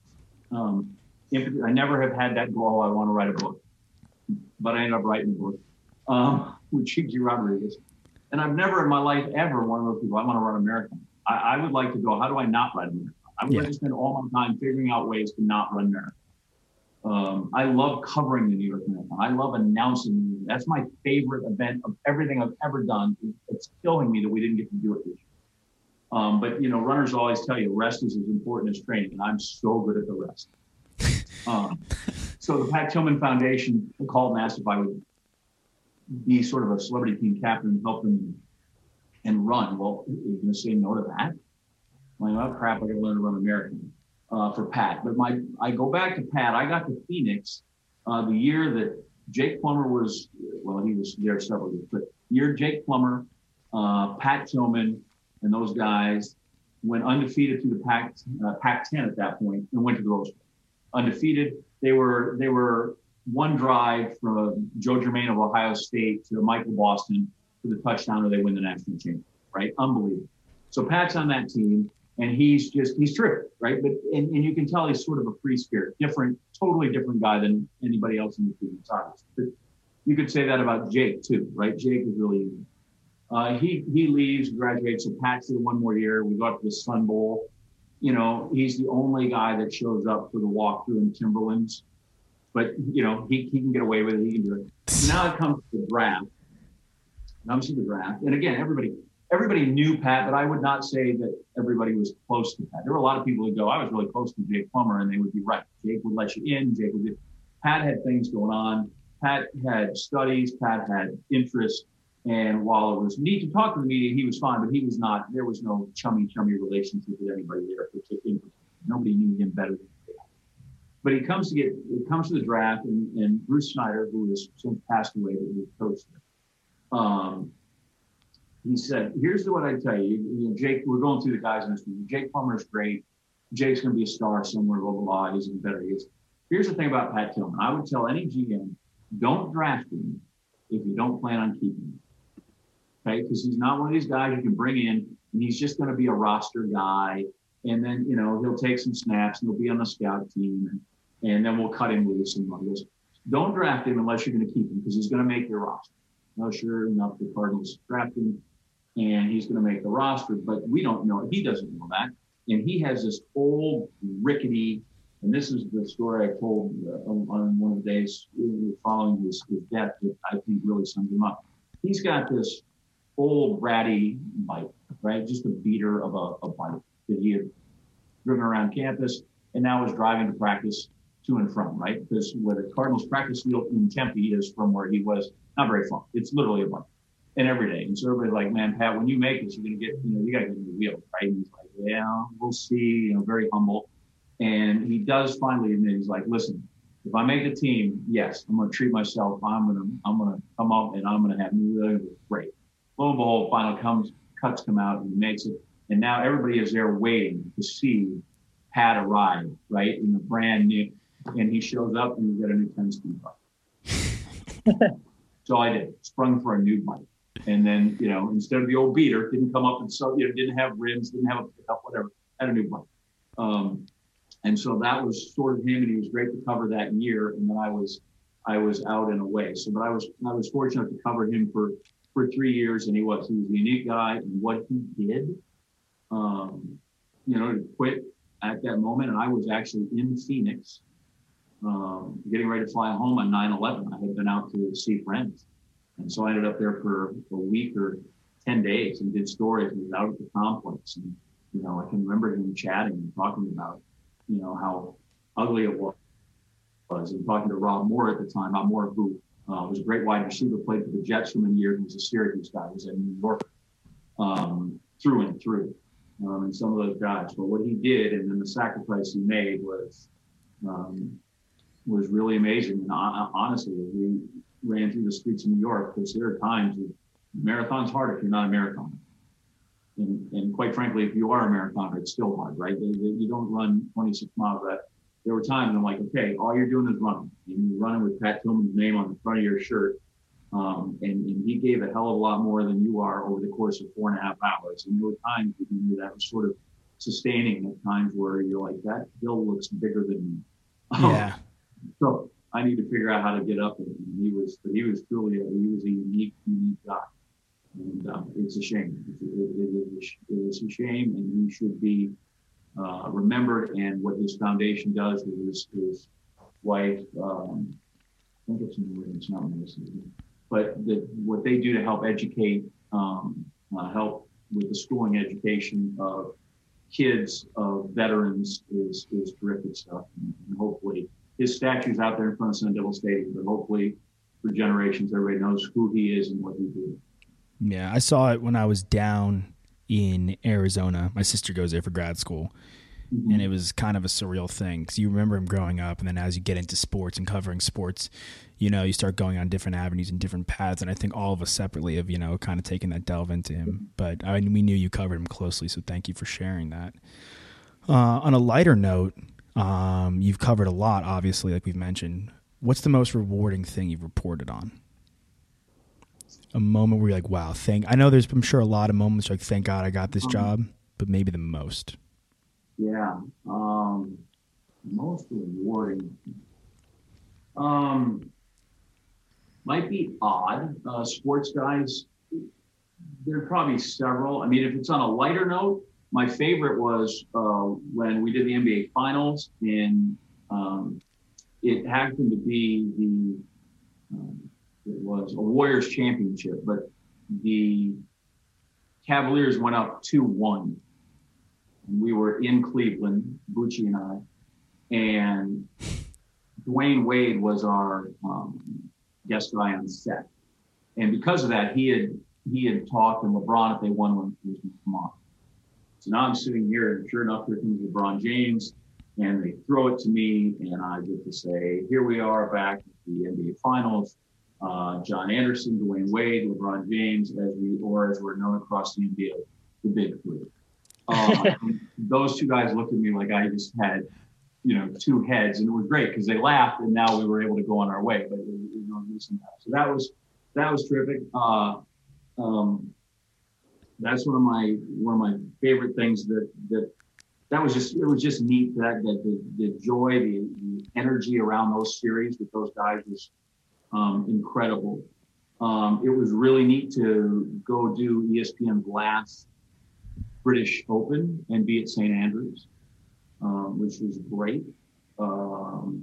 Um, I never have had that goal. I want to write a book. But I ended up writing a book um, with Chico Rodriguez. And I've never in my life ever one of those people, I want to run a marathon. I, I would like to go, how do I not run a marathon? I would yeah. like to spend all my time figuring out ways to not run marathons. Um, I love covering the New York Marathon. I love announcing. That's my favorite event of everything I've ever done. It's killing me that we didn't get to do it this year. Um, but, you know, runners always tell you rest is as important as training, and I'm so good at the rest. Um, so the Pat Tillman Foundation called and asked if I would be sort of a celebrity team captain and help them and run. Well, you're going to say no to that? I'm like, oh, crap, I got to learn to run a marathon uh, for Pat. But my, I go back to Pat. I got to Phoenix uh, the year that Jake Plummer was, well, he was there several years, but year Jake Plummer, uh, Pat Tillman, and those guys went undefeated through the Pac, uh, Pac ten at that point and went to the Rose Bowl. Undefeated. They were they were one drive from Joe Germain of Ohio State to Michael Boston for the touchdown, or they win the national championship. Right? Unbelievable. So Pat's on that team, And he's just, he's terrific, right? But, and, and you can tell he's sort of a free spirit, different, totally different guy than anybody else in the team. It's obvious. But you could say that about Jake too, right? Jake is really unique. Uh, he, he leaves, graduates, so Pat's there one more year. We go up to the Sun Bowl. You know, he's the only guy that shows up for the walkthrough in Timberlands. But, you know, he, he can get away with it. He can do it. Now it comes to the draft. It comes to the draft. And again, everybody, everybody knew Pat, but I would not say that everybody was close to Pat. There were a lot of people who go, I was really close to Jake Plummer, and they would be right. Jake would let you in. Jake would be. Pat had things going on. Pat had studies. Pat had interests. And while it was neat to talk to the media, he was fine, but he was not, there was no chummy, chummy relationship with anybody there. Nobody knew him better than him. But he comes to get, it comes to the draft, and, and Bruce Snyder, who has since passed away, but he was coach there. Um, he said, here's what I tell you, you know, Jake, we're going through the guys in this team. Jake Plummer is great. Jake's going to be a star somewhere, blah, blah, blah. He's even better. He is. Here's the thing about Pat Tillman. I would tell any G M, don't draft him if you don't plan on keeping him. Okay, because he's not one of these guys you can bring in and he's just going to be a roster guy. And then, you know, he'll take some snaps and he'll be on the scout team. And, and then we'll cut him loose and all this. Don't draft him unless you're going to keep him, because he's going to make your roster. Now, sure enough, the Cardinals draft him and he's going to make the roster, but we don't know. He doesn't know that. And he has this old rickety, and this is the story I told uh, on, on one of the days following his, his death that I think really sums him up. He's got this old ratty bike, right? Just a beater of a, a bike that he had driven around campus and now is driving to practice to and from, right? Because where the Cardinals practice field in Tempe is from where he was, not very far. It's literally a bike. And every day. And so everybody's like, man, Pat, when you make this, you're going to get, you know, you got to get in the wheel, right? And he's like, yeah, we'll see, you know, very humble. And he does finally admit, he's like, listen, if I make the team, yes, I'm going to treat myself. I'm going to, I'm going to come up and I'm going to have new really great. Lo and behold, final comes, cuts come out, and he makes it. And now everybody is there waiting to see Pat arrive, right, in the brand new. And he shows up and he's got a new ten-speed bike. So I did, sprung for a new bike. And then, you know, instead of the old beater, didn't come up and so, you know, didn't have rims, didn't have a pickup, whatever, had a new bike. Um, and so that was sort of him, and he was great to cover that year. And then I was, I was out and away. So, but I was, I was fortunate to cover him for. for three years, and he was, he was a unique guy, and what he did, um, you know, to quit at that moment. And I was actually in Phoenix, um, getting ready to fly home on nine eleven. I had been out to see friends. And so I ended up there for a week or ten days and did stories. He was out at the complex. And, you know, I can remember him chatting and talking about, you know, how ugly it was. And talking to Rob Moore at the time, Rob Moore, who Uh, was a great wide receiver, played for the Jets for many years. He was a Syracuse guy. He was in New York um, through and through, um, and some of those guys. But what he did, and then the sacrifice he made, was um, was really amazing. And uh, honestly, we ran through the streets of New York, because there are times that marathon's hard if you're not a marathoner. And, and quite frankly, if you are a marathoner, it's still hard, right? They, they, you don't run twenty-six miles. That there were times I'm like, okay, all you're doing is running. And you're running with Pat Tillman's name on the front of your shirt. Um, and, and he gave a hell of a lot more than you are over the course of four and a half hours. And there were times that you knew that was sort of sustaining, at times where you're like, that hill looks bigger than me. Yeah. So I need to figure out how to get up it. And he was, he was truly, a, he was a unique, unique guy. And um, it's a shame. It, it, it, it is a shame, and he should be uh, remembered. And what his foundation does with his, his wife, um, I think it's in it's not Madison, but the, what they do to help educate, um, uh, help with the schooling education of kids, of veterans, is is terrific stuff. And, and hopefully his statue's out there in front of Sun Devil Stadium, but hopefully for generations, everybody knows who he is and what he did. Yeah, I saw it when I was down in Arizona. My sister goes there for grad school, mm-hmm. and it was kind of a surreal thing, because you remember him growing up, and then as you get into sports and covering sports, you know, you start going on different avenues and different paths, and I think all of us separately have, you know, kind of taken that delve into him. But I mean, we knew you covered him closely, so thank you for sharing that. Uh, on a lighter note, um, you've covered a lot, obviously, like we've mentioned. What's the most rewarding thing you've reported on? A moment where you're like, wow, thank, I know there's, I'm sure a lot of moments like, thank God I got this job, but maybe the most. Yeah. Um, most rewarding. Um, might be odd. Uh, sports guys, there are probably several. I mean, if it's on a lighter note, my favorite was uh, when we did the N B A Finals, and um, it happened to be the um, it was a Warriors championship, but the Cavaliers went up two one. And we were in Cleveland, Bucci and I, and Dwayne Wade was our um, guest guy on set. And because of that, he had he had talked to LeBron if they won one, he was going to come on. So now I'm sitting here, and sure enough, here comes LeBron James, and they throw it to me, and I get to say, here we are back at the N B A Finals. Uh, John Anderson, Dwayne Wade, LeBron James, as we or as we're known across the N B A, the Big Three. Uh, those two guys looked at me like I just had, you know, two heads, and it was great because they laughed, and now we were able to go on our way. But you know, so that was that was terrific. Uh, um, that's one of my one of my favorite things. That that that was just it was just neat that that the, the joy, the, the energy around those series with those guys was um, incredible. Um, it was really neat to go do E S P N's last British Open and be at Saint Andrews, um, which was great. Um,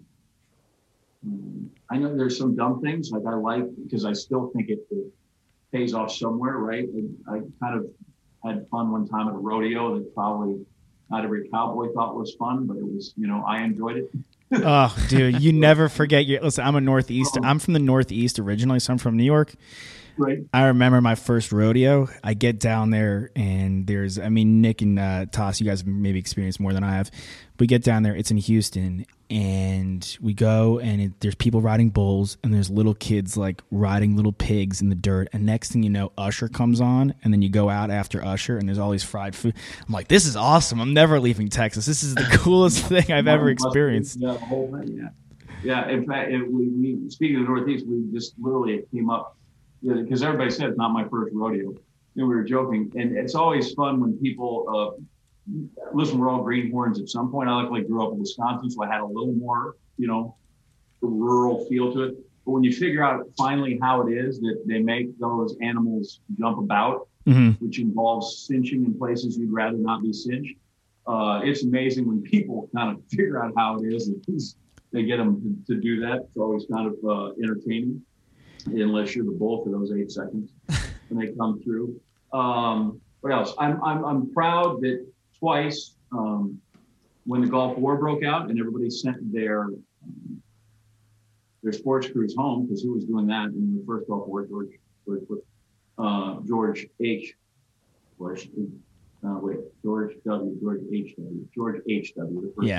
I know there's some dumb things like I like because I still think it, it pays off somewhere, right? I, I kind of had fun one time at a rodeo that probably not every cowboy thought was fun, but it was, you know, I enjoyed it. Oh, dude, you never forget your. Listen, I'm a Northeast. I'm from the Northeast originally, so I'm from New York. Right. I remember my first rodeo. I get down there, and there's, I mean, Nick and uh, Toss, you guys have maybe experienced more than I have. We get down there. It's in Houston, and we go, and it, there's people riding bulls, and there's little kids like riding little pigs in the dirt. And next thing you know, Usher comes on, and then you go out after Usher, and there's all these fried food. I'm like, this is awesome. I'm never leaving Texas. This is the coolest thing I've ever experienced. Yeah, the whole thing. Yeah. Yeah. In fact, it, we, we speaking of the Northeast, we just literally it came up. Yeah, because everybody said it's not my first rodeo. You know, we were joking, and it's always fun when people uh, listen. We're all greenhorns at some point. I luckily grew up in Wisconsin, so I had a little more, you know, rural feel to it. But when you figure out finally how it is that they make those animals jump about, mm-hmm. which involves cinching in places you'd rather not be cinched, uh, it's amazing when people kind of figure out how it is, and they get them to, to do that. It's always kind of uh, entertaining. Unless you're the bull for those eight seconds when they come through. Um, what else? I'm, I'm, I'm proud that twice um, when the Gulf War broke out and everybody sent their um, their sports crews home, because who was doing that in the first Gulf War? George, George, uh, George H. Bush. Uh, wait, George W. George H. W. George H. W. The first. Yeah.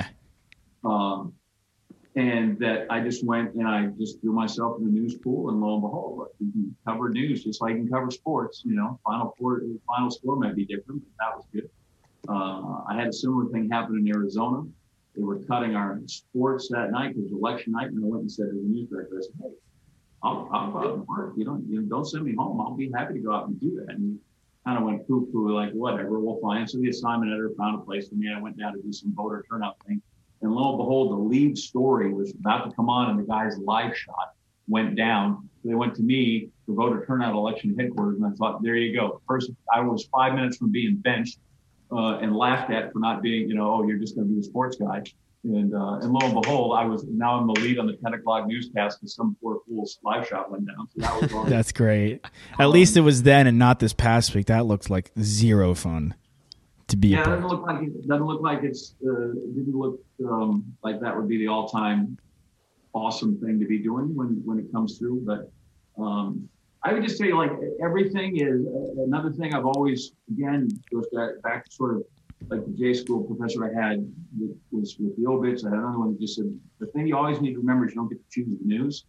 Um, And that I just went and I just threw myself in the news pool, and lo and behold, look, you can cover news just like you can cover sports. You know, final four, final score might be different, but that was good. Uh, I had a similar thing happen in Arizona. They were cutting our sports that night because it was election night, and I went and said to the news director, I said, "Hey, I'll, I'll go out and work. You don't, you know, don't send me home. I'll be happy to go out and do that." And he kind of went poo-poo, like, "Whatever, we'll find." So the assignment editor found a place for me. I went down to do some voter turnout thing. And lo and behold, the lead story was about to come on, and the guy's live shot went down. So they went to me, the voter turnout election headquarters, and I thought, there you go. First, I was five minutes from being benched uh, and laughed at for not being, you know, oh, you're just going to be a sports guy. And uh, and lo and behold, I was now I'm the lead on the ten o'clock newscast because some poor fool's live shot went down. So that was all That's great. At um, least it was then and not this past week. That looked like zero fun. To be yeah, a it doesn't look like it doesn't look like it's uh, it didn't look um, like that would be the all-time awesome thing to be doing when when it comes through. But um, I would just say, like, everything is uh, another thing I've always again goes back, back to sort of like the J school professor I had that was with the Obits. I had another one that just said the thing you always need to remember is you don't get to choose the news.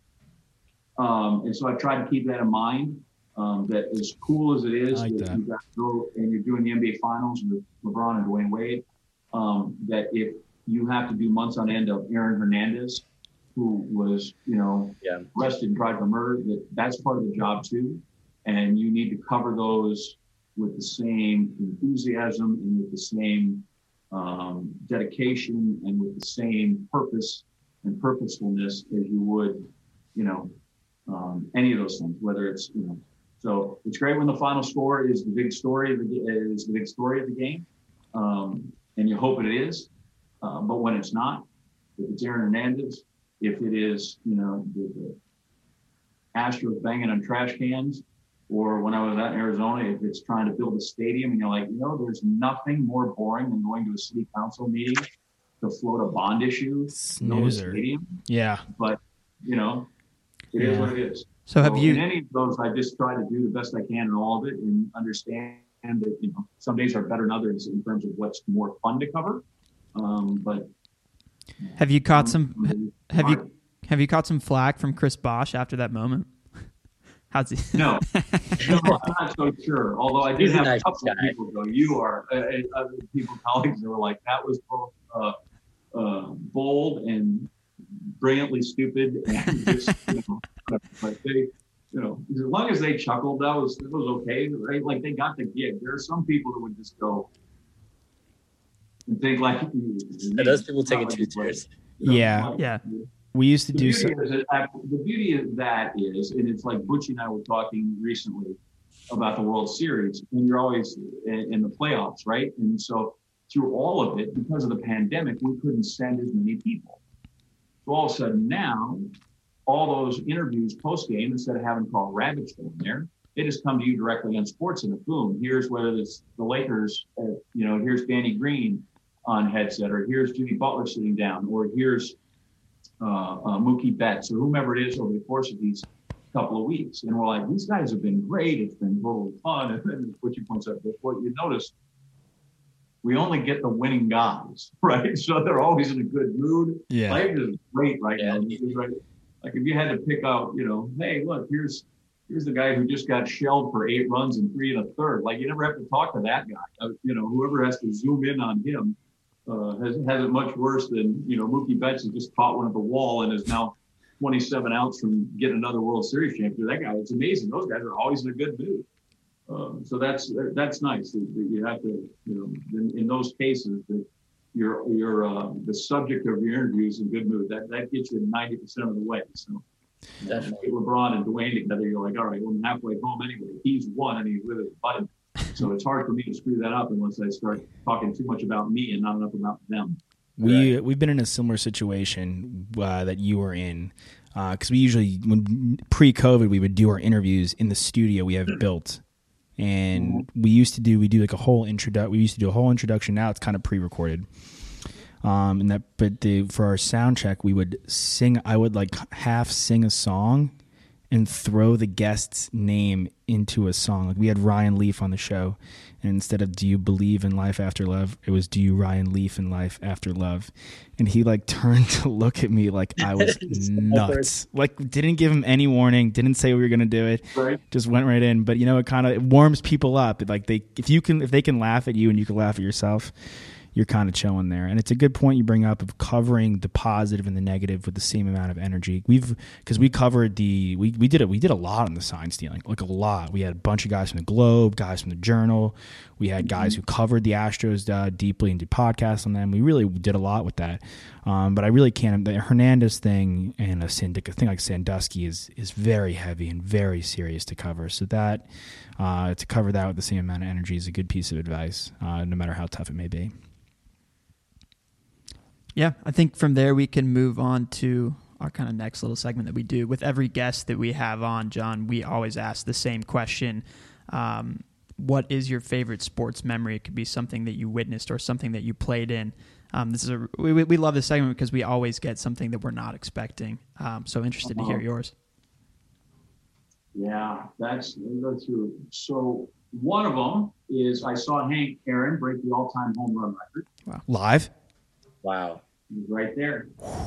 Um, and so I've tried to keep that in mind. Um, that as cool as it is, like that, that. you got to go and you're doing the N B A Finals with LeBron and Dwayne Wade, um, that if you have to do months on end of Aaron Hernandez, who was, you know, yeah. arrested and tried for murder, that that's part of the job too. And you need to cover those with the same enthusiasm and with the same um, dedication and with the same purpose and purposefulness as you would, you know, um, any of those things, whether it's, you know, so it's great when the final score is the big story of the, is the big story of the game. Um, and you hope it is. Uh, but when it's not, if it's Aaron Hernandez, if it is, you know, the, the Astros banging on trash cans, or when I was out in Arizona, if it's trying to build a stadium and you're like, you know, there's nothing more boring than going to a city council meeting to float a bond issue, build a stadium. Yeah. But, you know, it yeah. is what it is. So have so you? In any of those, I just try to do the best I can in all of it and understand that, you know, some days are better than others in terms of what's more fun to cover. Um, but have you caught some? Have hard. you have you caught some flack from Chris Bosh after that moment? How's he? No, no, I'm not so sure. Although I did He's have a, nice a couple guy. of people go, "You are," uh, other people, colleagues, that were like, "That was both uh, uh, bold and brilliantly stupid," and just, you know, but they, you know, as long as they chuckled, that was that was okay, right? Like they got the gig. There are some people that would just go and think like, yeah, those people take it too seriously. You know, yeah, like, yeah. We used to the do beauty so. Is that, the beauty of that is, and it's like Butchie and I were talking recently about the World Series, and you're always in, in the playoffs, right? And so through all of it, because of the pandemic, we couldn't send as many people. So all of a sudden now, all those interviews post-game, instead of having Carl Ravitch going there, they just come to you directly on Sportsnet. Boom, here's whether it's the Lakers, uh, you know, here's Danny Green on headset, or here's Jimmy Butler sitting down, or here's uh, uh, Mookie Betts, or whomever it is over the course of these couple of weeks. And we're like, these guys have been great. It's been totally fun. And then what you points out, what you notice, we only get the winning guys, right? So they're always in a good mood. Yeah. Life is great right yeah. now. Right? Like if you had to pick out, you know, hey, look, here's here's the guy who just got shelled for eight runs and three and a third. Like you never have to talk to that guy. Uh, you know, whoever has to zoom in on him uh, has has it much worse than, you know, Mookie Betts has just caught one at the wall and is now twenty-seven outs from getting another World Series championship. That guy, it's amazing. Those guys are always in a good mood. Um, so that's that's nice that you have to, you know, in, in those cases that you're you're uh, the subject of your interview is in good mood. That that gets you ninety percent of the way. So definitely, LeBron and Dwayne together, you're like, all right, well, I'm halfway home anyway. He's won and he's with his buddy. So it's hard for me to screw that up unless I start talking too much about me and not enough about them. We right. we've been in a similar situation uh, that you were in, because uh, we usually, when pre-COVID, we would do our interviews in the studio we have built, and mm-hmm. we used to do we do like a whole introdu- We used to do a whole introduction. Now it's kind of pre-recorded, um, and that but the, for our sound check, we would sing. I would like half sing a song, and throw the guest's name into a song. Like we had Ryan Leaf on the show, and instead of "Do you believe in life after love," it was "Do you Ryan Leaf in life after love?" And he like turned to look at me like I was nuts. Like didn't give him any warning, didn't say we were gonna do it, right. Just went right in. But you know, it kind of it warms people up. Like they, if you can, if they can laugh at you and you can laugh at yourself, you're kind of chilling there. And it's a good point you bring up of covering the positive and the negative with the same amount of energy. We've, because we covered the, we, we did it, we did a lot on the sign stealing, like a lot. We had a bunch of guys from the Globe, guys from the Journal. We had guys who covered the Astros uh, deeply and did podcasts on them. We really did a lot with that. Um, but I really can't, the Hernandez thing and a, Sandic, a thing like Sandusky is, is very heavy and very serious to cover. So that, uh, to cover that with the same amount of energy is a good piece of advice, uh, no matter how tough it may be. Yeah, I think from there we can move on to our kind of next little segment that we do. With every guest that we have on, John, we always ask the same question. Um, what is your favorite sports memory? It could be something that you witnessed or something that you played in. Um, this is a we, we love this segment because we always get something that we're not expecting. Um, so interested uh-huh. to hear yours. Yeah, that's, that's true. So one of them is I saw Hank Aaron break the all-time home run record. Wow. Live? Wow. He's right there.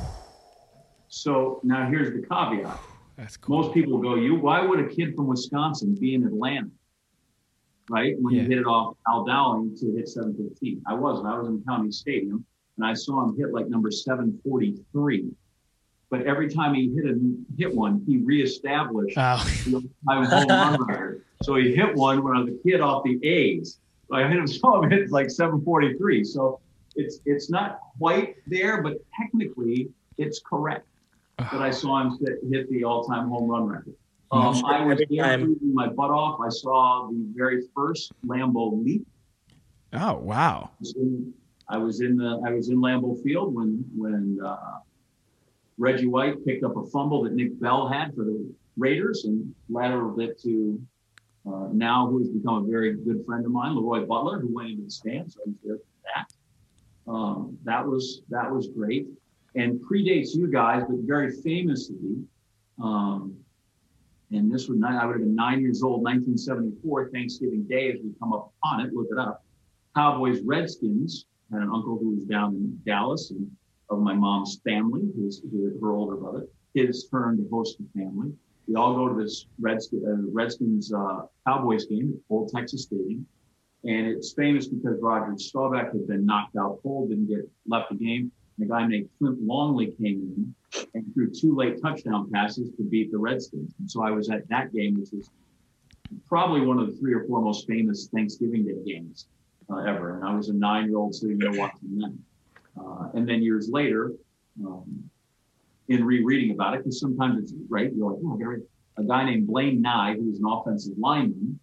So now here's the caveat. That's cool. Most people go, "You, why would a kid from Wisconsin be in Atlanta?" Right? When yeah. he hit it off Al Dowling to hit seven fifteen. I wasn't. I was in County Stadium, and I saw him hit like number seven forty-three. But every time he hit a hit one, he reestablished oh. the all-time home run record. So he hit one when I was a kid off the A's. So I hit him, saw him hit like seven forty-three. So it's it's not quite there, but technically it's correct that I saw him hit, hit the all-time home run record. Um, sure I was there freezing my butt off. I saw the very first Lambeau Leap. Oh wow! I was in, I was in the I was in Lambeau Field when when uh, Reggie White picked up a fumble that Nick Bell had for the Raiders and lateraled it to uh, now who has become a very good friend of mine, Leroy Butler, who went into the stands. So I was there for that. Um, that was that was great, and predates you guys, but very famously, um, and this was nine, I would have been nine years old, nineteen seventy-four, Thanksgiving Day, as we come up upon it. Look it up. Cowboys Redskins. I had an uncle who was down in Dallas, and of my mom's family, who's her older brother. His turn to host the family. We all go to this Redskins, uh, Redskins uh, Cowboys game at Old Texas Stadium. And it's famous because Roger Staubach had been knocked out cold, didn't get left the game. And a guy named Clint Longley came in and threw two late touchdown passes to beat the Redskins. And so I was at that game, which was probably one of the three or four most famous Thanksgiving Day games uh, ever. And I was a nine-year-old sitting there watching them. Uh, and then years later, um, in rereading about it, because sometimes it's great, you're like, oh, I got a guy named Blaine Nye, who was an offensive lineman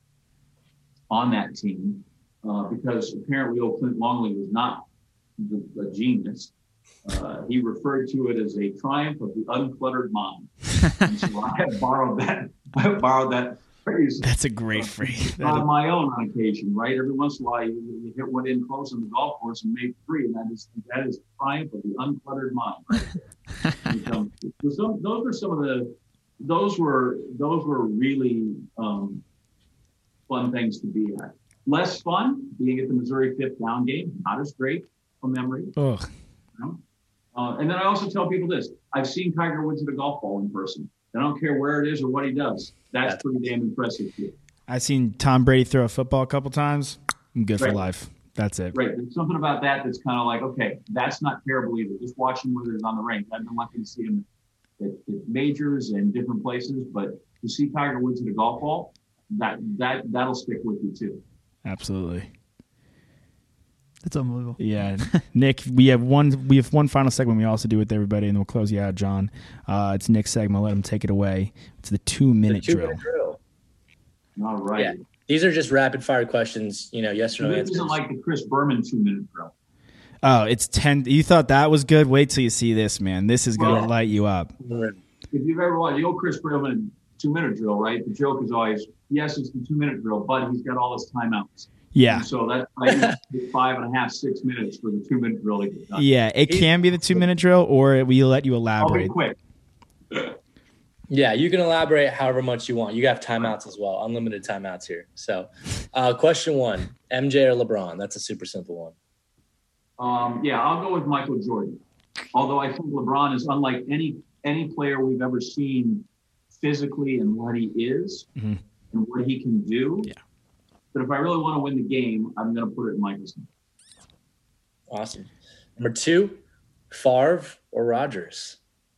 on that team, uh, because apparently old Clint Longley was not the, the genius. Uh, he referred to it as a triumph of the uncluttered mind. And so I have borrowed that. I have borrowed that phrase. That's a great uh, phrase. On my own on occasion, right? Every once in a while, you, you hit one in close on the golf course and make three, and that is that is triumph of the uncluttered mind. Right? um, so some, those are some of the. Those were those were really um, fun things to be at. Less fun being at the Missouri fifth down game. Not as great from memory. Ugh. You know? uh, and then I also tell people this: I've seen Tiger Woods hit a golf ball in person. I don't care where it is or what he does. That's pretty damn impressive too. I've seen Tom Brady throw a football a couple times. I'm good right. for life. That's it. Right. There's something about that that's kind of like, okay, that's not terrible either. Just watching whether it's on the range. I've been lucky to see him at, at majors and different places, but to see Tiger Woods hit a golf ball, that that that'll stick with you too. Absolutely. That's unbelievable. Yeah, Nick, we have one. We have one final segment we also do with everybody, and then we'll close you out, John. Uh, it's Nick's segment. I'll let him take it away. It's the two-minute the two drill. Minute drill. All right. Yeah. These are just rapid-fire questions. You know, yes or no This answers. isn't like the Chris Berman two-minute drill. Oh, it's ten. You thought that was good? Wait till you see this, man. This is going to Well, light you up. If you've ever watched the old Chris Berman two-minute drill, right? The joke is always, yes, it's the two-minute drill, but he's got all his timeouts. Yeah. And so that's like five and a half, six minutes for the two-minute drill to get done. Yeah, it can be the two-minute drill, or we let you I'll be elaborate. quick. Yeah, you can elaborate however much you want. You have timeouts as well, unlimited timeouts here. So, uh, question one: M J or LeBron? That's a super simple one. Um, yeah, I'll go with Michael Jordan. Although I think LeBron is unlike any any player we've ever seen physically and what he is Mm-hmm. and what he can do. Yeah. But if I really want to win the game, I'm going to put it in Michael's hand. Awesome. Number two: Favre or Rodgers?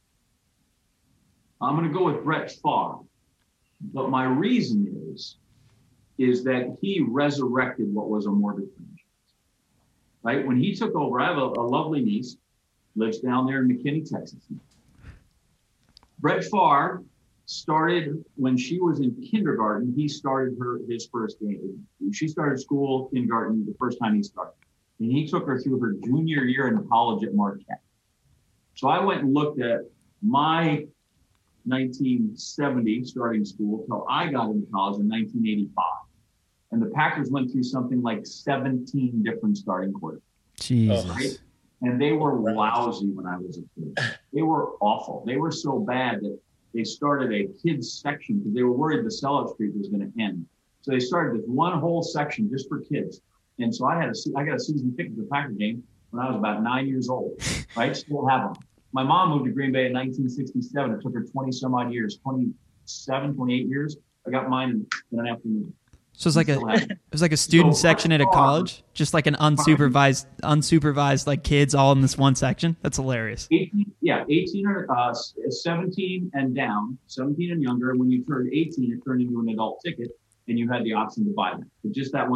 I'm going to go with Brett Favre. But my reason is, is that he resurrected what was a morbid franchise. Right? When he took over, I have a, a lovely niece, lives down there in McKinney, Texas. Brett Favre started when she was in kindergarten. He started her his first game. She started school, kindergarten, the first time he started. And he took her through her junior year in college at Marquette. So I went and looked at my nineteen seventy starting school till I got into college in nineteen eighty-five. And the Packers went through something like seventeen different starting quarterbacks. Jesus. Right? And they were lousy when I was a kid. They were awful. They were so bad that they started a kids section because they were worried the sellout streak was going to end. So they started this one whole section just for kids. And so I had a, I got a season ticket to the Packer game when I was about nine years old, right? Still have them. My mom moved to Green Bay in nineteen sixty-seven. It took her twenty some odd years, twenty-seven, twenty-eight years. I got mine in, in an afternoon. So it's like a it was like a student So section at a far- college, just like an unsupervised unsupervised like kids all in this one section. That's hilarious. eighteen, yeah, eighteen or uh, seventeen and down, seventeen and younger. When you turned eighteen, it turned into an adult ticket, and you had the option to buy them. But just that one ticket.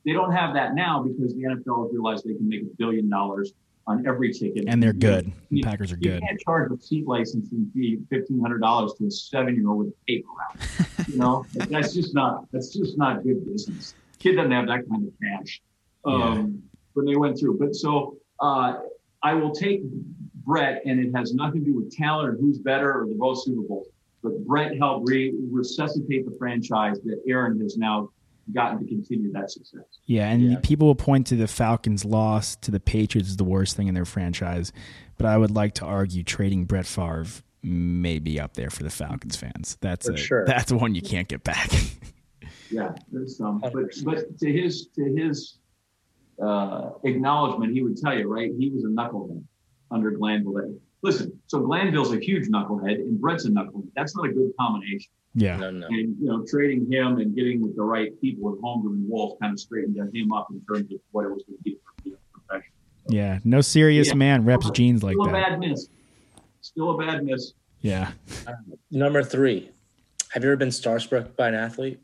They don't have that now because the N F L has realized they can make a billion dollars on every ticket. And they're good. You, the Packers are you good. You can't charge a seat licensing fee fifteen hundred dollars to a seven-year-old with a paper route. You know, that's just not that's just not good business. Kid doesn't have that kind of cash um, yeah. when they went through. But so uh, I will take Brett, and it has nothing to do with talent or who's better or the both Super Bowls. But Brett helped re- resuscitate the franchise that Aaron has now gotten to continue that success. Yeah, and yeah. people will point to the Falcons' loss to the Patriots as the worst thing in their franchise, but I would like to argue trading Brett Favre may be up there for the Falcons fans. That's for a, sure. That's one you can't get back. yeah, there's some, but but to his to his uh, acknowledgement, he would tell you, right? He was a knucklehead under Glanville. Listen, so Glanville's a huge knucklehead, and Brett's a knucklehead. That's not a good combination. Yeah. No, no. And, you know, trading him and getting with the right people at Holmgren and Wolf kind of straightened him up in terms of what it was going to be for being a professional. So, yeah. No serious yeah. man reps jeans like Still that. Still a bad miss. Still a bad miss. Yeah. Uh, number three. Have you ever been starstruck by an athlete?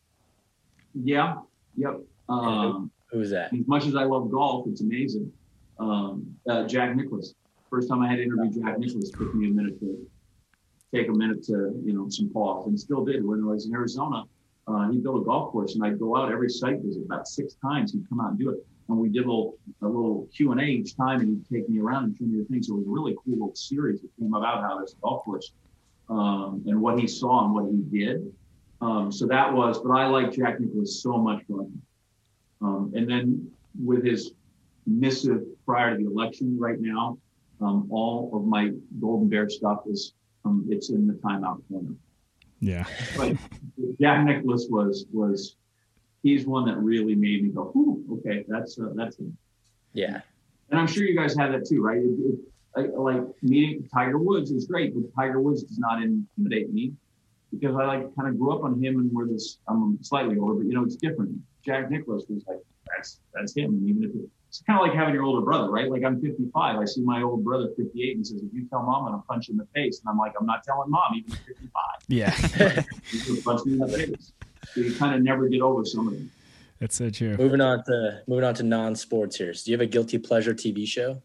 Yeah. Yep. Um, who, who is that? As much as I love golf, it's amazing. Um, uh, Jack Nicklaus. First time I had to interview Jack Nicklaus, took me a minute to take a minute to, you know, some pause, and still did. When I was in Arizona, uh, he built a golf course, and I'd go out every site visit about six times. He'd come out and do it, and we did a little a little Q and A each time, and he'd take me around and show me the things. So it was a really cool little series that came about how this golf course um, and what he saw and what he did. Um, so that was, but I like Jack Nicklaus so much. Um, and then with his missive prior to the election, right now, um, all of my Golden Bear stuff is. Um, it's in the timeout corner. Yeah. But Jack Nicklaus was was he's one that really made me go, ooh, okay, that's uh, that's him. Yeah. And I'm sure you guys have that too, right? It, it, I, like meeting Tiger Woods is great, but Tiger Woods does not intimidate me because I like kind of grew up on him, and we're this. I'm slightly older, but you know it's different. Jack Nicklaus was like that's that's him, and even if it, it's kind of like having your older brother, right? Like I'm fifty-five. I see my old brother fifty-eight and says, if you tell mom, I'm going to punch you in the face. And I'm like, I'm not telling mom, even at fifty-five. Yeah. He's going to punch me in the face. So you kind of never get over some of them. That's so true. Moving on to moving on to non-sports here. So do you have a guilty pleasure T V show?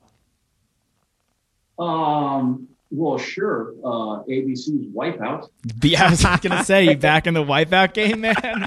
Um. Well, sure. Uh, A B C's Wipeout. Yeah, I was going to say, you back in the Wipeout game, man?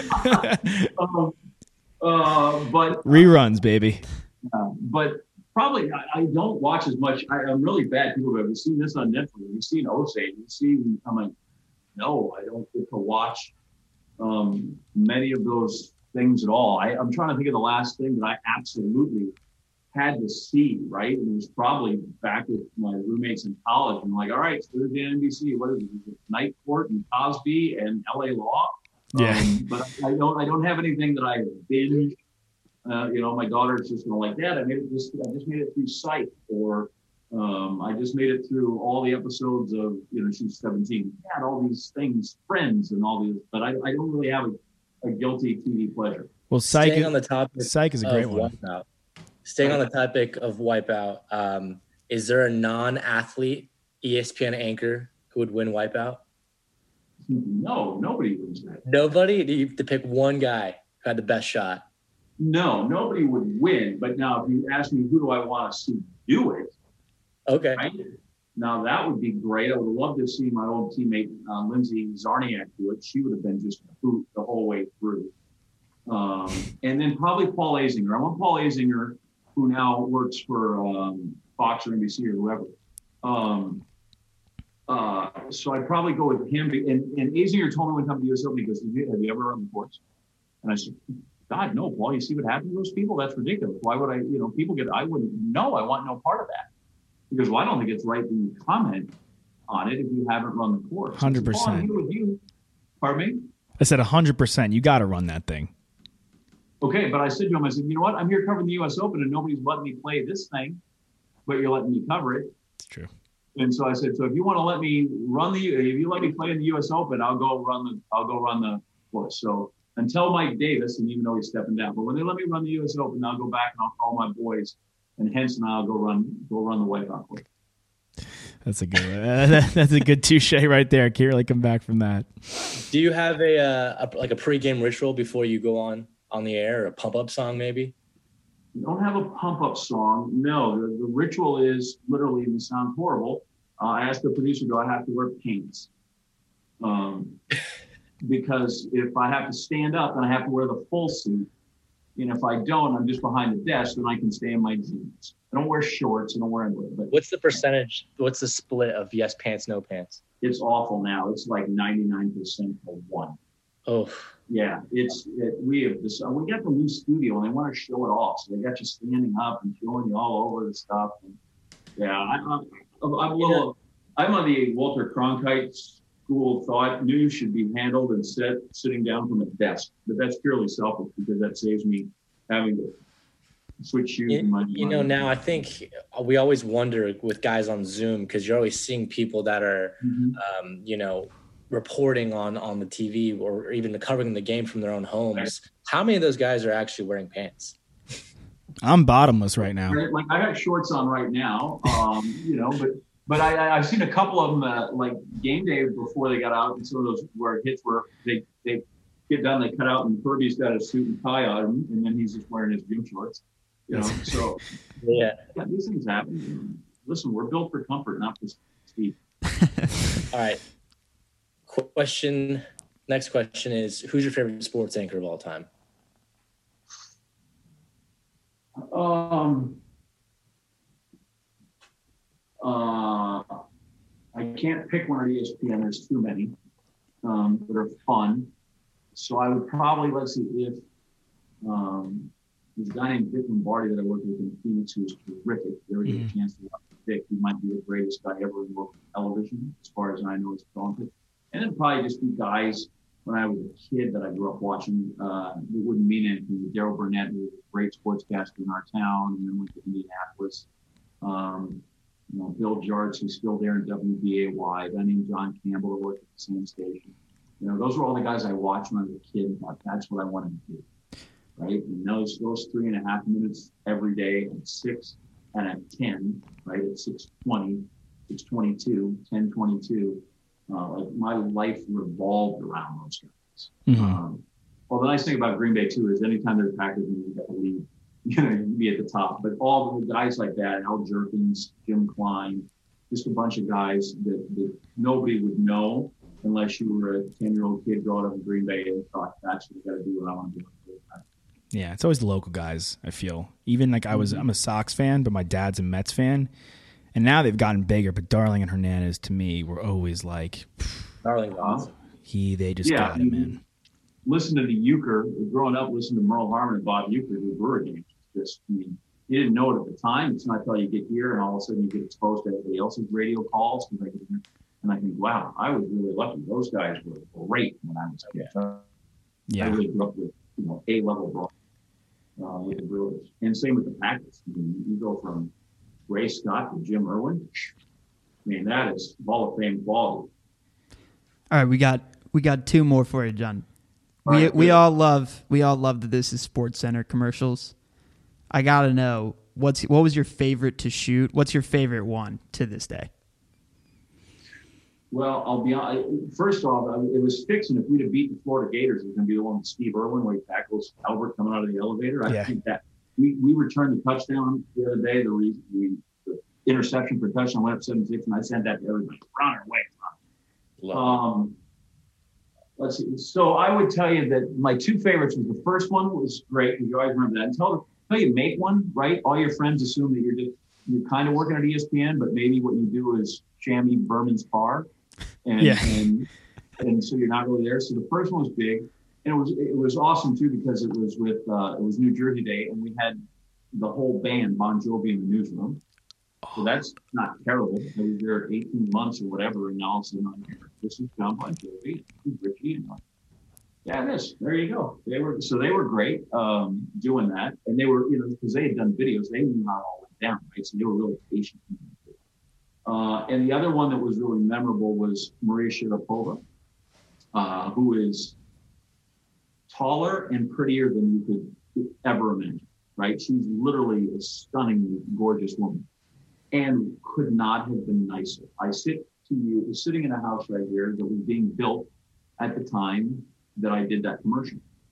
um, Uh, but reruns, baby. Uh, but probably I, I don't watch as much. I, I'm really bad. People have seen this on Netflix. You've seen Osage. You've seen. I'm like, no, I don't get to watch um, many of those things at all. I, I'm trying to think of the last thing that I absolutely had to see. Right, and it was probably back with my roommates in college. And I'm like, all right, so there's the N B C. What is it? Night Court and Cosby and L A Law. Yeah, um, but I don't. I don't have anything that I binge. Uh, you know, my daughter's just going like, Dad, I made it. Just I just made it through Psych, or um, I just made it through all the episodes of. You know, she's seventeen. Yeah, all these things, Friends, and all these. But I, I don't really have a, a guilty T V pleasure. Well, Psych. Staying on the topic. Psych is a great one. Wipeout. Staying on the topic of Wipeout, um, is there a non-athlete E S P N anchor who would win Wipeout? No, nobody wins that. Nobody? You have to pick one guy who had the best shot. No, nobody would win. But now, if you ask me, who do I want to see do it? Okay. Right? Now, that would be great. I would love to see my old teammate, uh, Lindsay Zarniak, do it. She would have been just a hoot the whole way through. Um, and then probably Paul Azinger. I want Paul Azinger, who now works for um, Fox or N B C or whoever. Um, Uh, so I'd probably go with him. And, and Azinger told me one time to the U S Open, he goes, have you, have you ever run the course? And I said, God, no, Paul, you see what happened to those people? That's ridiculous. Why would I, you know, people get, I wouldn't know. I want no part of that. He goes, well, I don't think it's right that you comment on it if you haven't run the course. one hundred percent. I said, well, I'm here with you. Pardon me? I said one hundred percent. You got to run that thing. Okay, but I said to him, I said, you know what? I'm here covering the U S Open and nobody's letting me play this thing, but you're letting me cover it. It's true. And so I said, so if you want to let me run the, if you let me play in the U S Open, I'll go run the, I'll go run the course. So until Mike Davis, and even though he's stepping down, but when they let me run the U S Open, I'll go back and I'll call my boys, and Henson, I'll go run, go run the Wipeout course. That's a good one. Uh, that's a good touche right there. I can't really come back from that. Do you have a, uh, a like a pregame ritual before you go on on the air, or a pump up song maybe? We don't have a pump up song. No, the, the ritual is literally, it sounds horrible. Uh, I asked the producer, do I have to wear pants? Um, because if I have to stand up, then I have to wear the full suit. And if I don't, I'm just behind the desk, then I can stay in my jeans. I don't wear shorts. I don't wear anything. But what's the percentage? What's the split of yes pants, no pants? It's awful now. It's like ninety-nine percent to one. Oh. Yeah, it's it, we have this. We got the new studio, and they want to show it off, so they got you standing up and showing you all over the stuff. And yeah, I, I'm, I'm a little. I'm on the Walter Cronkite school of thought. News should be handled and set sitting down from a desk, but that's purely selfish because that saves me having to switch shoes. You, in my you know, now I think we always wonder with guys on Zoom because you're always seeing people that are, mm-hmm. um, you know. reporting on on the T V or even covering the game from their own homes. How many of those guys are actually wearing pants? I'm bottomless right now. Like I got shorts on right now, um, you know, but but I, I've seen a couple of them uh, like game day before they got out, and some of those where hits were they they get done, they cut out, and Kirby's got a suit and tie on him, and then he's just wearing his gym shorts, you know. So yeah, yeah, these things happen. Listen, we're built for comfort, not for speed. All right. Question. Next question is: who's your favorite sports anchor of all time? Um. Uh, I can't pick one at E S P N. There's too many um, that are fun. So I would probably let's see if um, this guy named Vic Lombardi that I worked with in Phoenix, who was terrific. If you ever get a chance to watch Vic, he might be the greatest guy ever in world television, as far as I know, is talented. And then probably just be guys when I was a kid that I grew up watching. Uh, it wouldn't mean anything. Daryl Burnett, who was a great sportscaster in our town, and then went to Indianapolis. Um, you know, Bill Jarts, who's still there in W B A Y. A guy named John Campbell, who worked at the same station. You know, those were all the guys I watched when I was a kid and thought that's what I wanted to do. Right? And those those three and a half minutes every day at six and at ten, right? At six twenty, six twenty-two, ten twenty-two. Uh, like my life revolved around those guys. Mm-hmm. Um, well, the nice thing about Green Bay too is anytime there's Packers, you get the lead, you know, you be at the top. But all the guys like that, Al Jerkins, Jim Klein, just a bunch of guys that, that nobody would know unless you were a ten-year-old kid growing up in Green Bay and thought that's what I got to do what I want to do. Yeah, it's always the local guys. I feel even like I was, mm-hmm. I'm a Sox fan, but my dad's a Mets fan. And now they've gotten bigger, but Darling and Hernandez to me were always like, Darling's awesome. He, they just yeah, got him in. Listen to the Euchre. Growing up, listen to Merle Harmon and Bob Euchre do Brewer games. Just, I mean, you didn't know it at the time. It's not until you get here, and all of a sudden you get exposed to everybody else's radio calls. And I, and I think, wow, I was really lucky. Those guys were great when I was a kid. Yeah. I really grew up with, you know, A-level ball uh, with the Brewers. And same with the Packers. I mean, you go from Ray Scott to Jim Irwin. I mean, that is Hall of Fame quality. All right, we got we got two more for you, John. All we right, we good. all love we all love that this is Sports Center commercials. I gotta know what's what was your favorite to shoot? What's your favorite one to this day? Well, I'll be honest. First off, it was fixing. If we'd have beaten Florida Gators, it was going to be the one with Steve Irwin where he tackles Albert coming out of the elevator. I Yeah. think that we, we returned the touchdown the other day. The, reason, the, the interception for touchdown went up seven six, and I sent that to everybody. We're on our way. Um, let's see. So I would tell you that my two favorites was the first one was great. You always remember that. Until, until you make one, right? All your friends assume that you're just you're kind of working at E S P N, but maybe what you do is Shammy Berman's car. And, Yeah. and and so you're not really there. So the first one was big, and it was it was awesome too because it was with uh, it was New Jersey Day, and we had the whole band Bon Jovi in the newsroom. So that's not terrible. I was there eighteen months or whatever, and all of a sudden I'm here. This is John Bon Jovi, this is Richie, and like, yeah, this. There you go. They were so they were great um, doing that, and they were you know because they had done videos, they knew how it all went down, right? So they were really patient. Uh, and the other one that was really memorable was Maria Sharapova, uh, who is taller and prettier than you could ever imagine, right? She's literally a stunningly gorgeous woman and could not have been nicer. I sit to you, sitting in a house right here that was being built at the time that I did that commercial.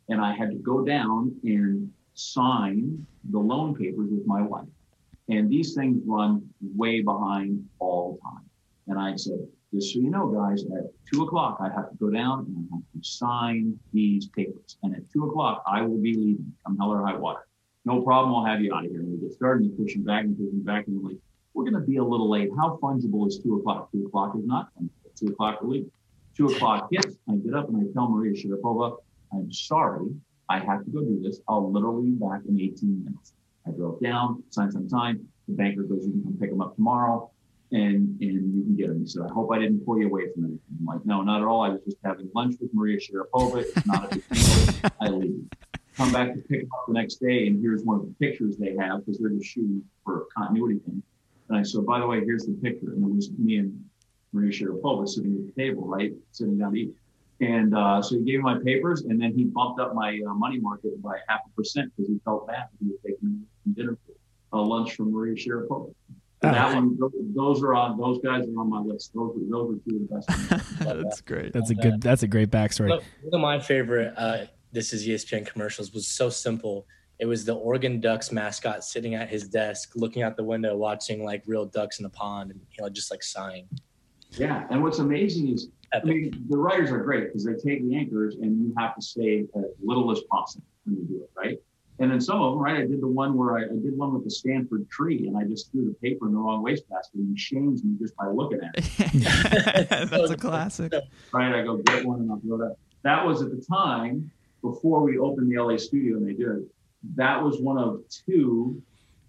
and I had to go down and sign the loan papers with my wife. And these things run way behind all the time. And I said, just so you know, guys, at two o'clock, I have to go down and I have to sign these papers. And at two o'clock, I will be leaving, come hell or high water. No problem, I'll have you out of here. And we get started and pushing back and pushing back. And we're like, we're going to be a little late. How fungible is two o'clock? Two o'clock is not fungible. Two o'clock, we're leaving. Two o'clock hits, I get up and I tell Maria Sharapova, I'm sorry, I have to go do this. I'll literally be back in eighteen minutes. I drove down, signed some time. The banker goes, you can come pick them up tomorrow and, and you can get them. He said, I hope I didn't pull you away from anything. I'm like, no, not at all. I was just having lunch with Maria Sharapova. It's not a big deal. I leave. Come back to pick them up the next day, and here's one of the pictures they have because they're just shooting for a continuity thing. And I said, by the way, here's the picture. And it was me and Maria Sharapova sitting at the table, right? Sitting down to eat. And uh, so he gave me my papers, and then he bumped up my uh, money market by half a percent because he felt bad. He was taking me to dinner for a lunch from Maria Sharapova. So that one, those are on. Those guys are on my list. Those are those are two of the best. That's great. That's a good. That's a great backstory. One of my favorite uh, This Is E S P N commercials was so simple. It was the Oregon Ducks mascot sitting at his desk, looking out the window, watching like real ducks in a pond, and you know, just like sighing. Yeah, and what's amazing is, Epic. I mean, the writers are great because they take the anchors, and you have to say as little as possible when you do it, right? And then some of them, right? I did the one where I, I did one with the Stanford tree, and I just threw the paper in the wrong wastebasket, and he shames me just by looking at it. That's a classic. Right? I go get one, and I'll throw that. That was at the time before we opened the L A studio, and they did it. That was one of two,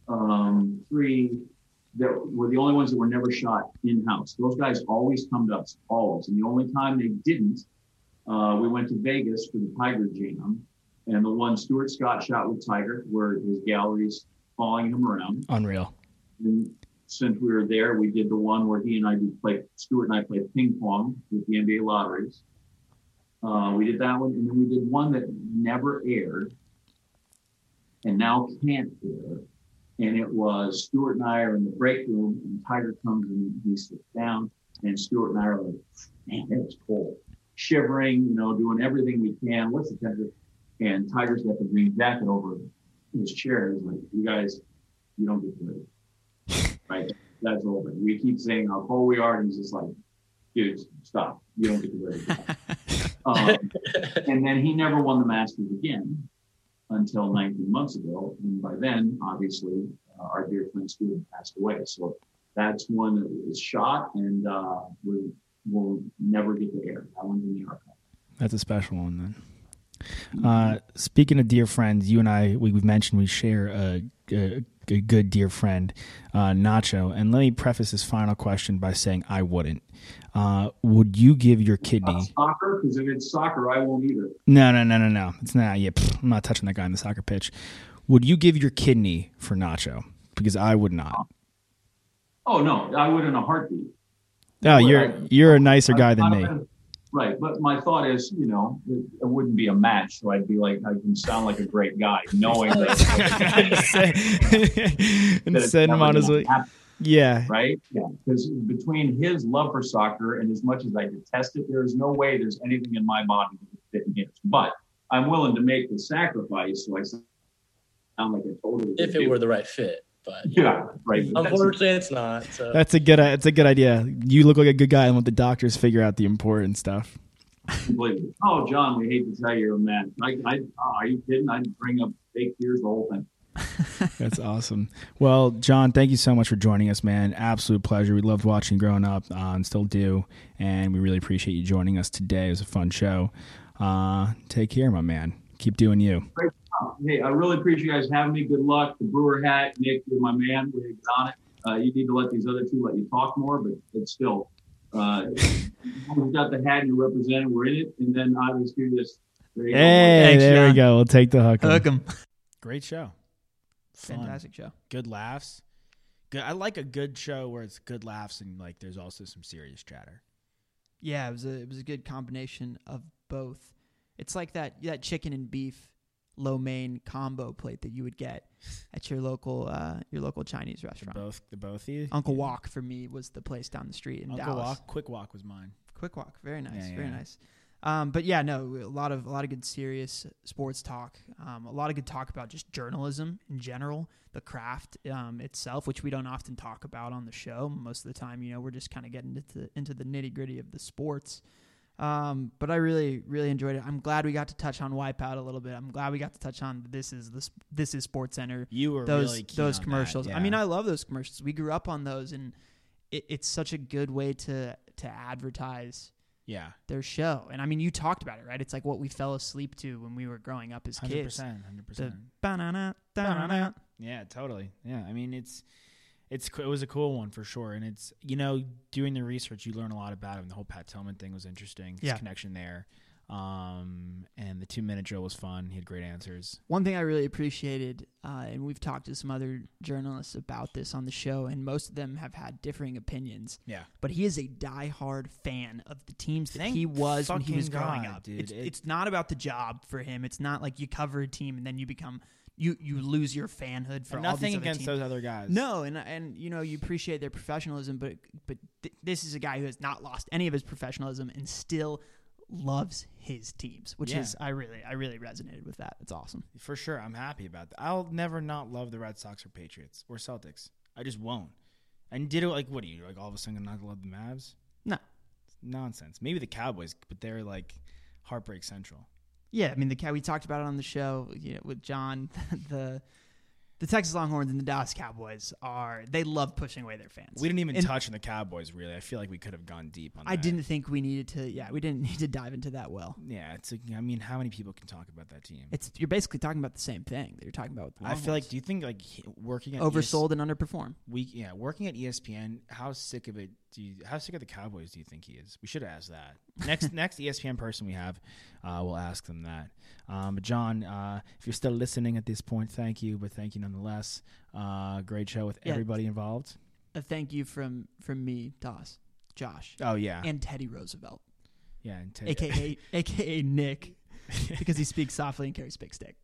um, three that were the only ones that were never shot in-house. Those guys always come to us, always. And the only time they didn't, uh, we went to Vegas for the Tiger Jam. And the one Stuart Scott shot with Tiger, where his gallery's following him around. Unreal. And since we were there, we did the one where he and I did play, Stuart and I played ping pong with the N B A lotteries. Uh, we did that one. And then we did one that never aired and now can't air. And it was Stuart and I are in the break room, and Tiger comes and he sits down, and Stuart and I are like, man, it's cold. Shivering, you know, doing everything we can. What's the temperature? And Tiger's got the green jacket over his chair. He's like, you guys, you don't get ready. Right? That's over. We keep saying how cold we are, and he's just like, dude, stop. You don't get ready. um, and then he never won the Masters again until nineteen months ago. And by then, obviously, uh, our dear friend Stuart passed away. So that's one that was shot, and uh, we will never get to air. That one's in the archive. That's a special one, then. Uh, speaking of dear friends, you and I, we, we've mentioned we share a, a, a good dear friend, uh, Nacho. And let me preface this final question by saying I wouldn't. Uh, would you give your kidney? Not soccer? Because if it's soccer, I won't either. No, no, no, no, no. It's not. Yeah, pff, I'm not touching that guy on the soccer pitch. Would you give your kidney for Nacho? Because I would not. Oh no, I would in a heartbeat. Oh, you're you're a nicer guy than me. Right, but my thought is, you know, it, it wouldn't be a match, so I'd be like, I can sound like a great guy, knowing that. and send him on his way. Yeah. Right? Yeah. Because between his love for soccer and as much as I detest it, there is no way there's anything in my body that would fit against. But I'm willing to make the sacrifice, so I sound like a totally. If it were the right fit. But yeah, right. Unfortunately, it's not. So. That's a good. It's a good idea. You look like a good guy, and let the doctors figure out the important stuff. Completely. Oh, John, we hate to tell you, man. I, I, oh, are you kidding? I'd bring up fake tears, the whole thing. That's awesome. Well, John, thank you so much for joining us, man. Absolute pleasure. We loved watching growing up, uh, and still do, and we really appreciate you joining us today. It was a fun show. Uh, take care, my man. Keep doing you. Great. Hey, I really appreciate you guys having me. Good luck. The Brewer hat, Nick, you're my man. We're on it. Uh, you need to let these other two let you talk more, but it's still, uh, we've got the hat, you're representing, we're in it. And then obviously just, there you hey, go. Thanks, there John. We go. We'll take the hook. Hook 'em. Great show. Fun. Fantastic show. Good laughs. Good. I like a good show where it's good laughs and like there's also some serious chatter. Yeah, it was a it was a good combination of both. It's like that that chicken and beef lo mein combo plate that you would get at your local uh, your local Chinese restaurant. The both the both of you? Uncle yeah. Wok for me was the place down the street in Uncle Dallas. Wok, Quick Walk was mine. Quick Walk, very nice, yeah, very yeah. nice. Um, but yeah, no, a lot of a lot of good serious sports talk. Um, a lot of good talk about just journalism in general, the craft um, itself, which we don't often talk about on the show. Most of the time, you know, we're just kind of getting into the, into the nitty gritty of the sports. Um, but I really, really enjoyed it. I'm glad we got to touch on Wipeout a little bit. I'm glad we got to touch on this is this this is Sports Center. You were those really keen those on commercials. that, yeah. I mean, I love those commercials. We grew up on those, and it, it's such a good way to to advertise. Yeah. Their show. And I mean, you talked about it, right? It's like what we fell asleep to when we were growing up as kids. one hundred percent. one hundred percent. The ba-na-na, da-na-na. Yeah, totally. Yeah. I mean, it's, it's, it was a cool one for sure. And it's, you know, doing the research, you learn a lot about him. The whole Pat Tillman thing was interesting. His Yeah. connection there. Um, and the two minute drill was fun. He had great answers. One thing I really appreciated, uh, and we've talked to some other journalists about this on the show, and most of them have had differing opinions. Yeah. But he is a diehard fan of the teams that Thank he was when he was fucking growing God, up. dude. It's, It- it's not about the job for him. It's not like you cover a team and then you become you you lose your fanhood for And all nothing these other against teams. those other guys. No, and and you know you appreciate their professionalism, but but th- this is a guy who has not lost any of his professionalism and still loves his teams, which Yeah. is I really I really resonated with that. It's awesome. For sure. I'm happy about that. I'll never not love the Red Sox or Patriots or Celtics. I just won't. And did it like, what are you, like all of a sudden not love the Mavs? No. It's nonsense. Maybe the Cowboys, but they're like heartbreak central. Yeah, I mean the Cow- we talked about it on the show, you know, with John. the The Texas Longhorns and the Dallas Cowboys are they love pushing away their fans. We didn't even And touch on the Cowboys, really. I feel like we could have gone deep on that. I didn't think we needed to. Yeah, we didn't need to dive into that well. Yeah, it's like, I mean, how many people can talk about that team? It's you're basically talking about the same thing that you're talking about. With the I feel like, Longhorns. do you think like he- working at oversold and underperform? We yeah, working at E S P N. How sick of it? Do you, how sick of the Cowboys do you think he is? We should have asked that. Next next E S P N person we have, uh, we'll ask them that. Um, but John, uh, if you're still listening at this point, thank you. But thank you nonetheless. Uh, great show with Yeah. everybody involved. A thank you from from me, Toss, Josh, Oh yeah, and Teddy Roosevelt, yeah, and t- aka aka Nick, because he speaks softly and carries big stick.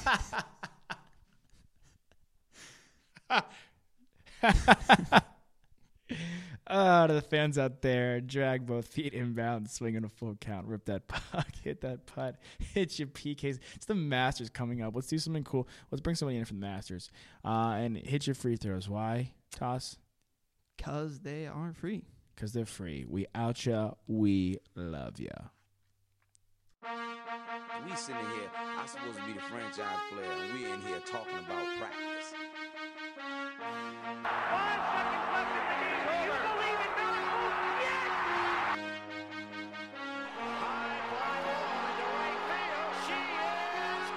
Uh, to the fans out there, drag both feet inbound, swing on a full count, rip that puck, hit that putt, hit your P Ks. It's the Masters coming up. Let's do something cool. Let's bring somebody in from the Masters uh, and hit your free throws. Why, Toss? Because they are free. Because they're free. We out ya. We love ya. We sitting here, I'm supposed to be the franchise player, and we in here talking about practice. Five seconds left in the game. Do you believe in miracles? Yes! High fly ball into right field. She is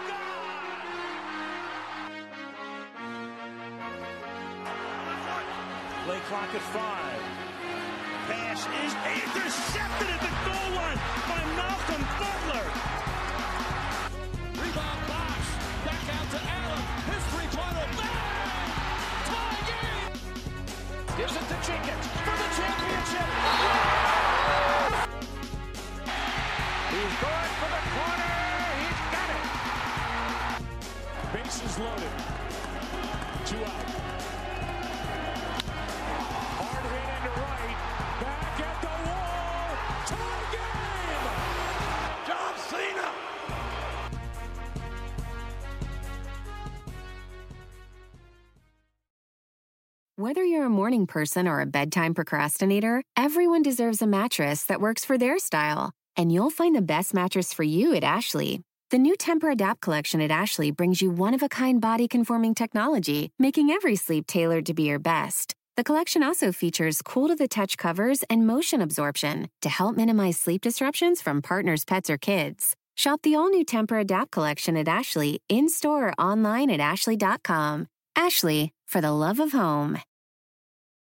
gone! Play clock at five. Pass is intercepted at the goal line by Malcolm Butler. Rebound box. Back out to Allen. His three-pointer. Bang! Tie game! Gives it to Jenkins for the championship. He's going for the corner. He's got it. Bases loaded. Two out. Hard hit into right. Back at the wall. Tie game! John Cena! Whether you're a morning person or a bedtime procrastinator, everyone deserves a mattress that works for their style. And you'll find the best mattress for you at Ashley. The new Temper-Adapt collection at Ashley brings you one-of-a-kind body-conforming technology, making every sleep tailored to be your best. The collection also features cool-to-the-touch covers and motion absorption to help minimize sleep disruptions from partners, pets, or kids. Shop the all-new Temper-Adapt collection at Ashley, in-store or online at ashley dot com. Ashley, for the love of home.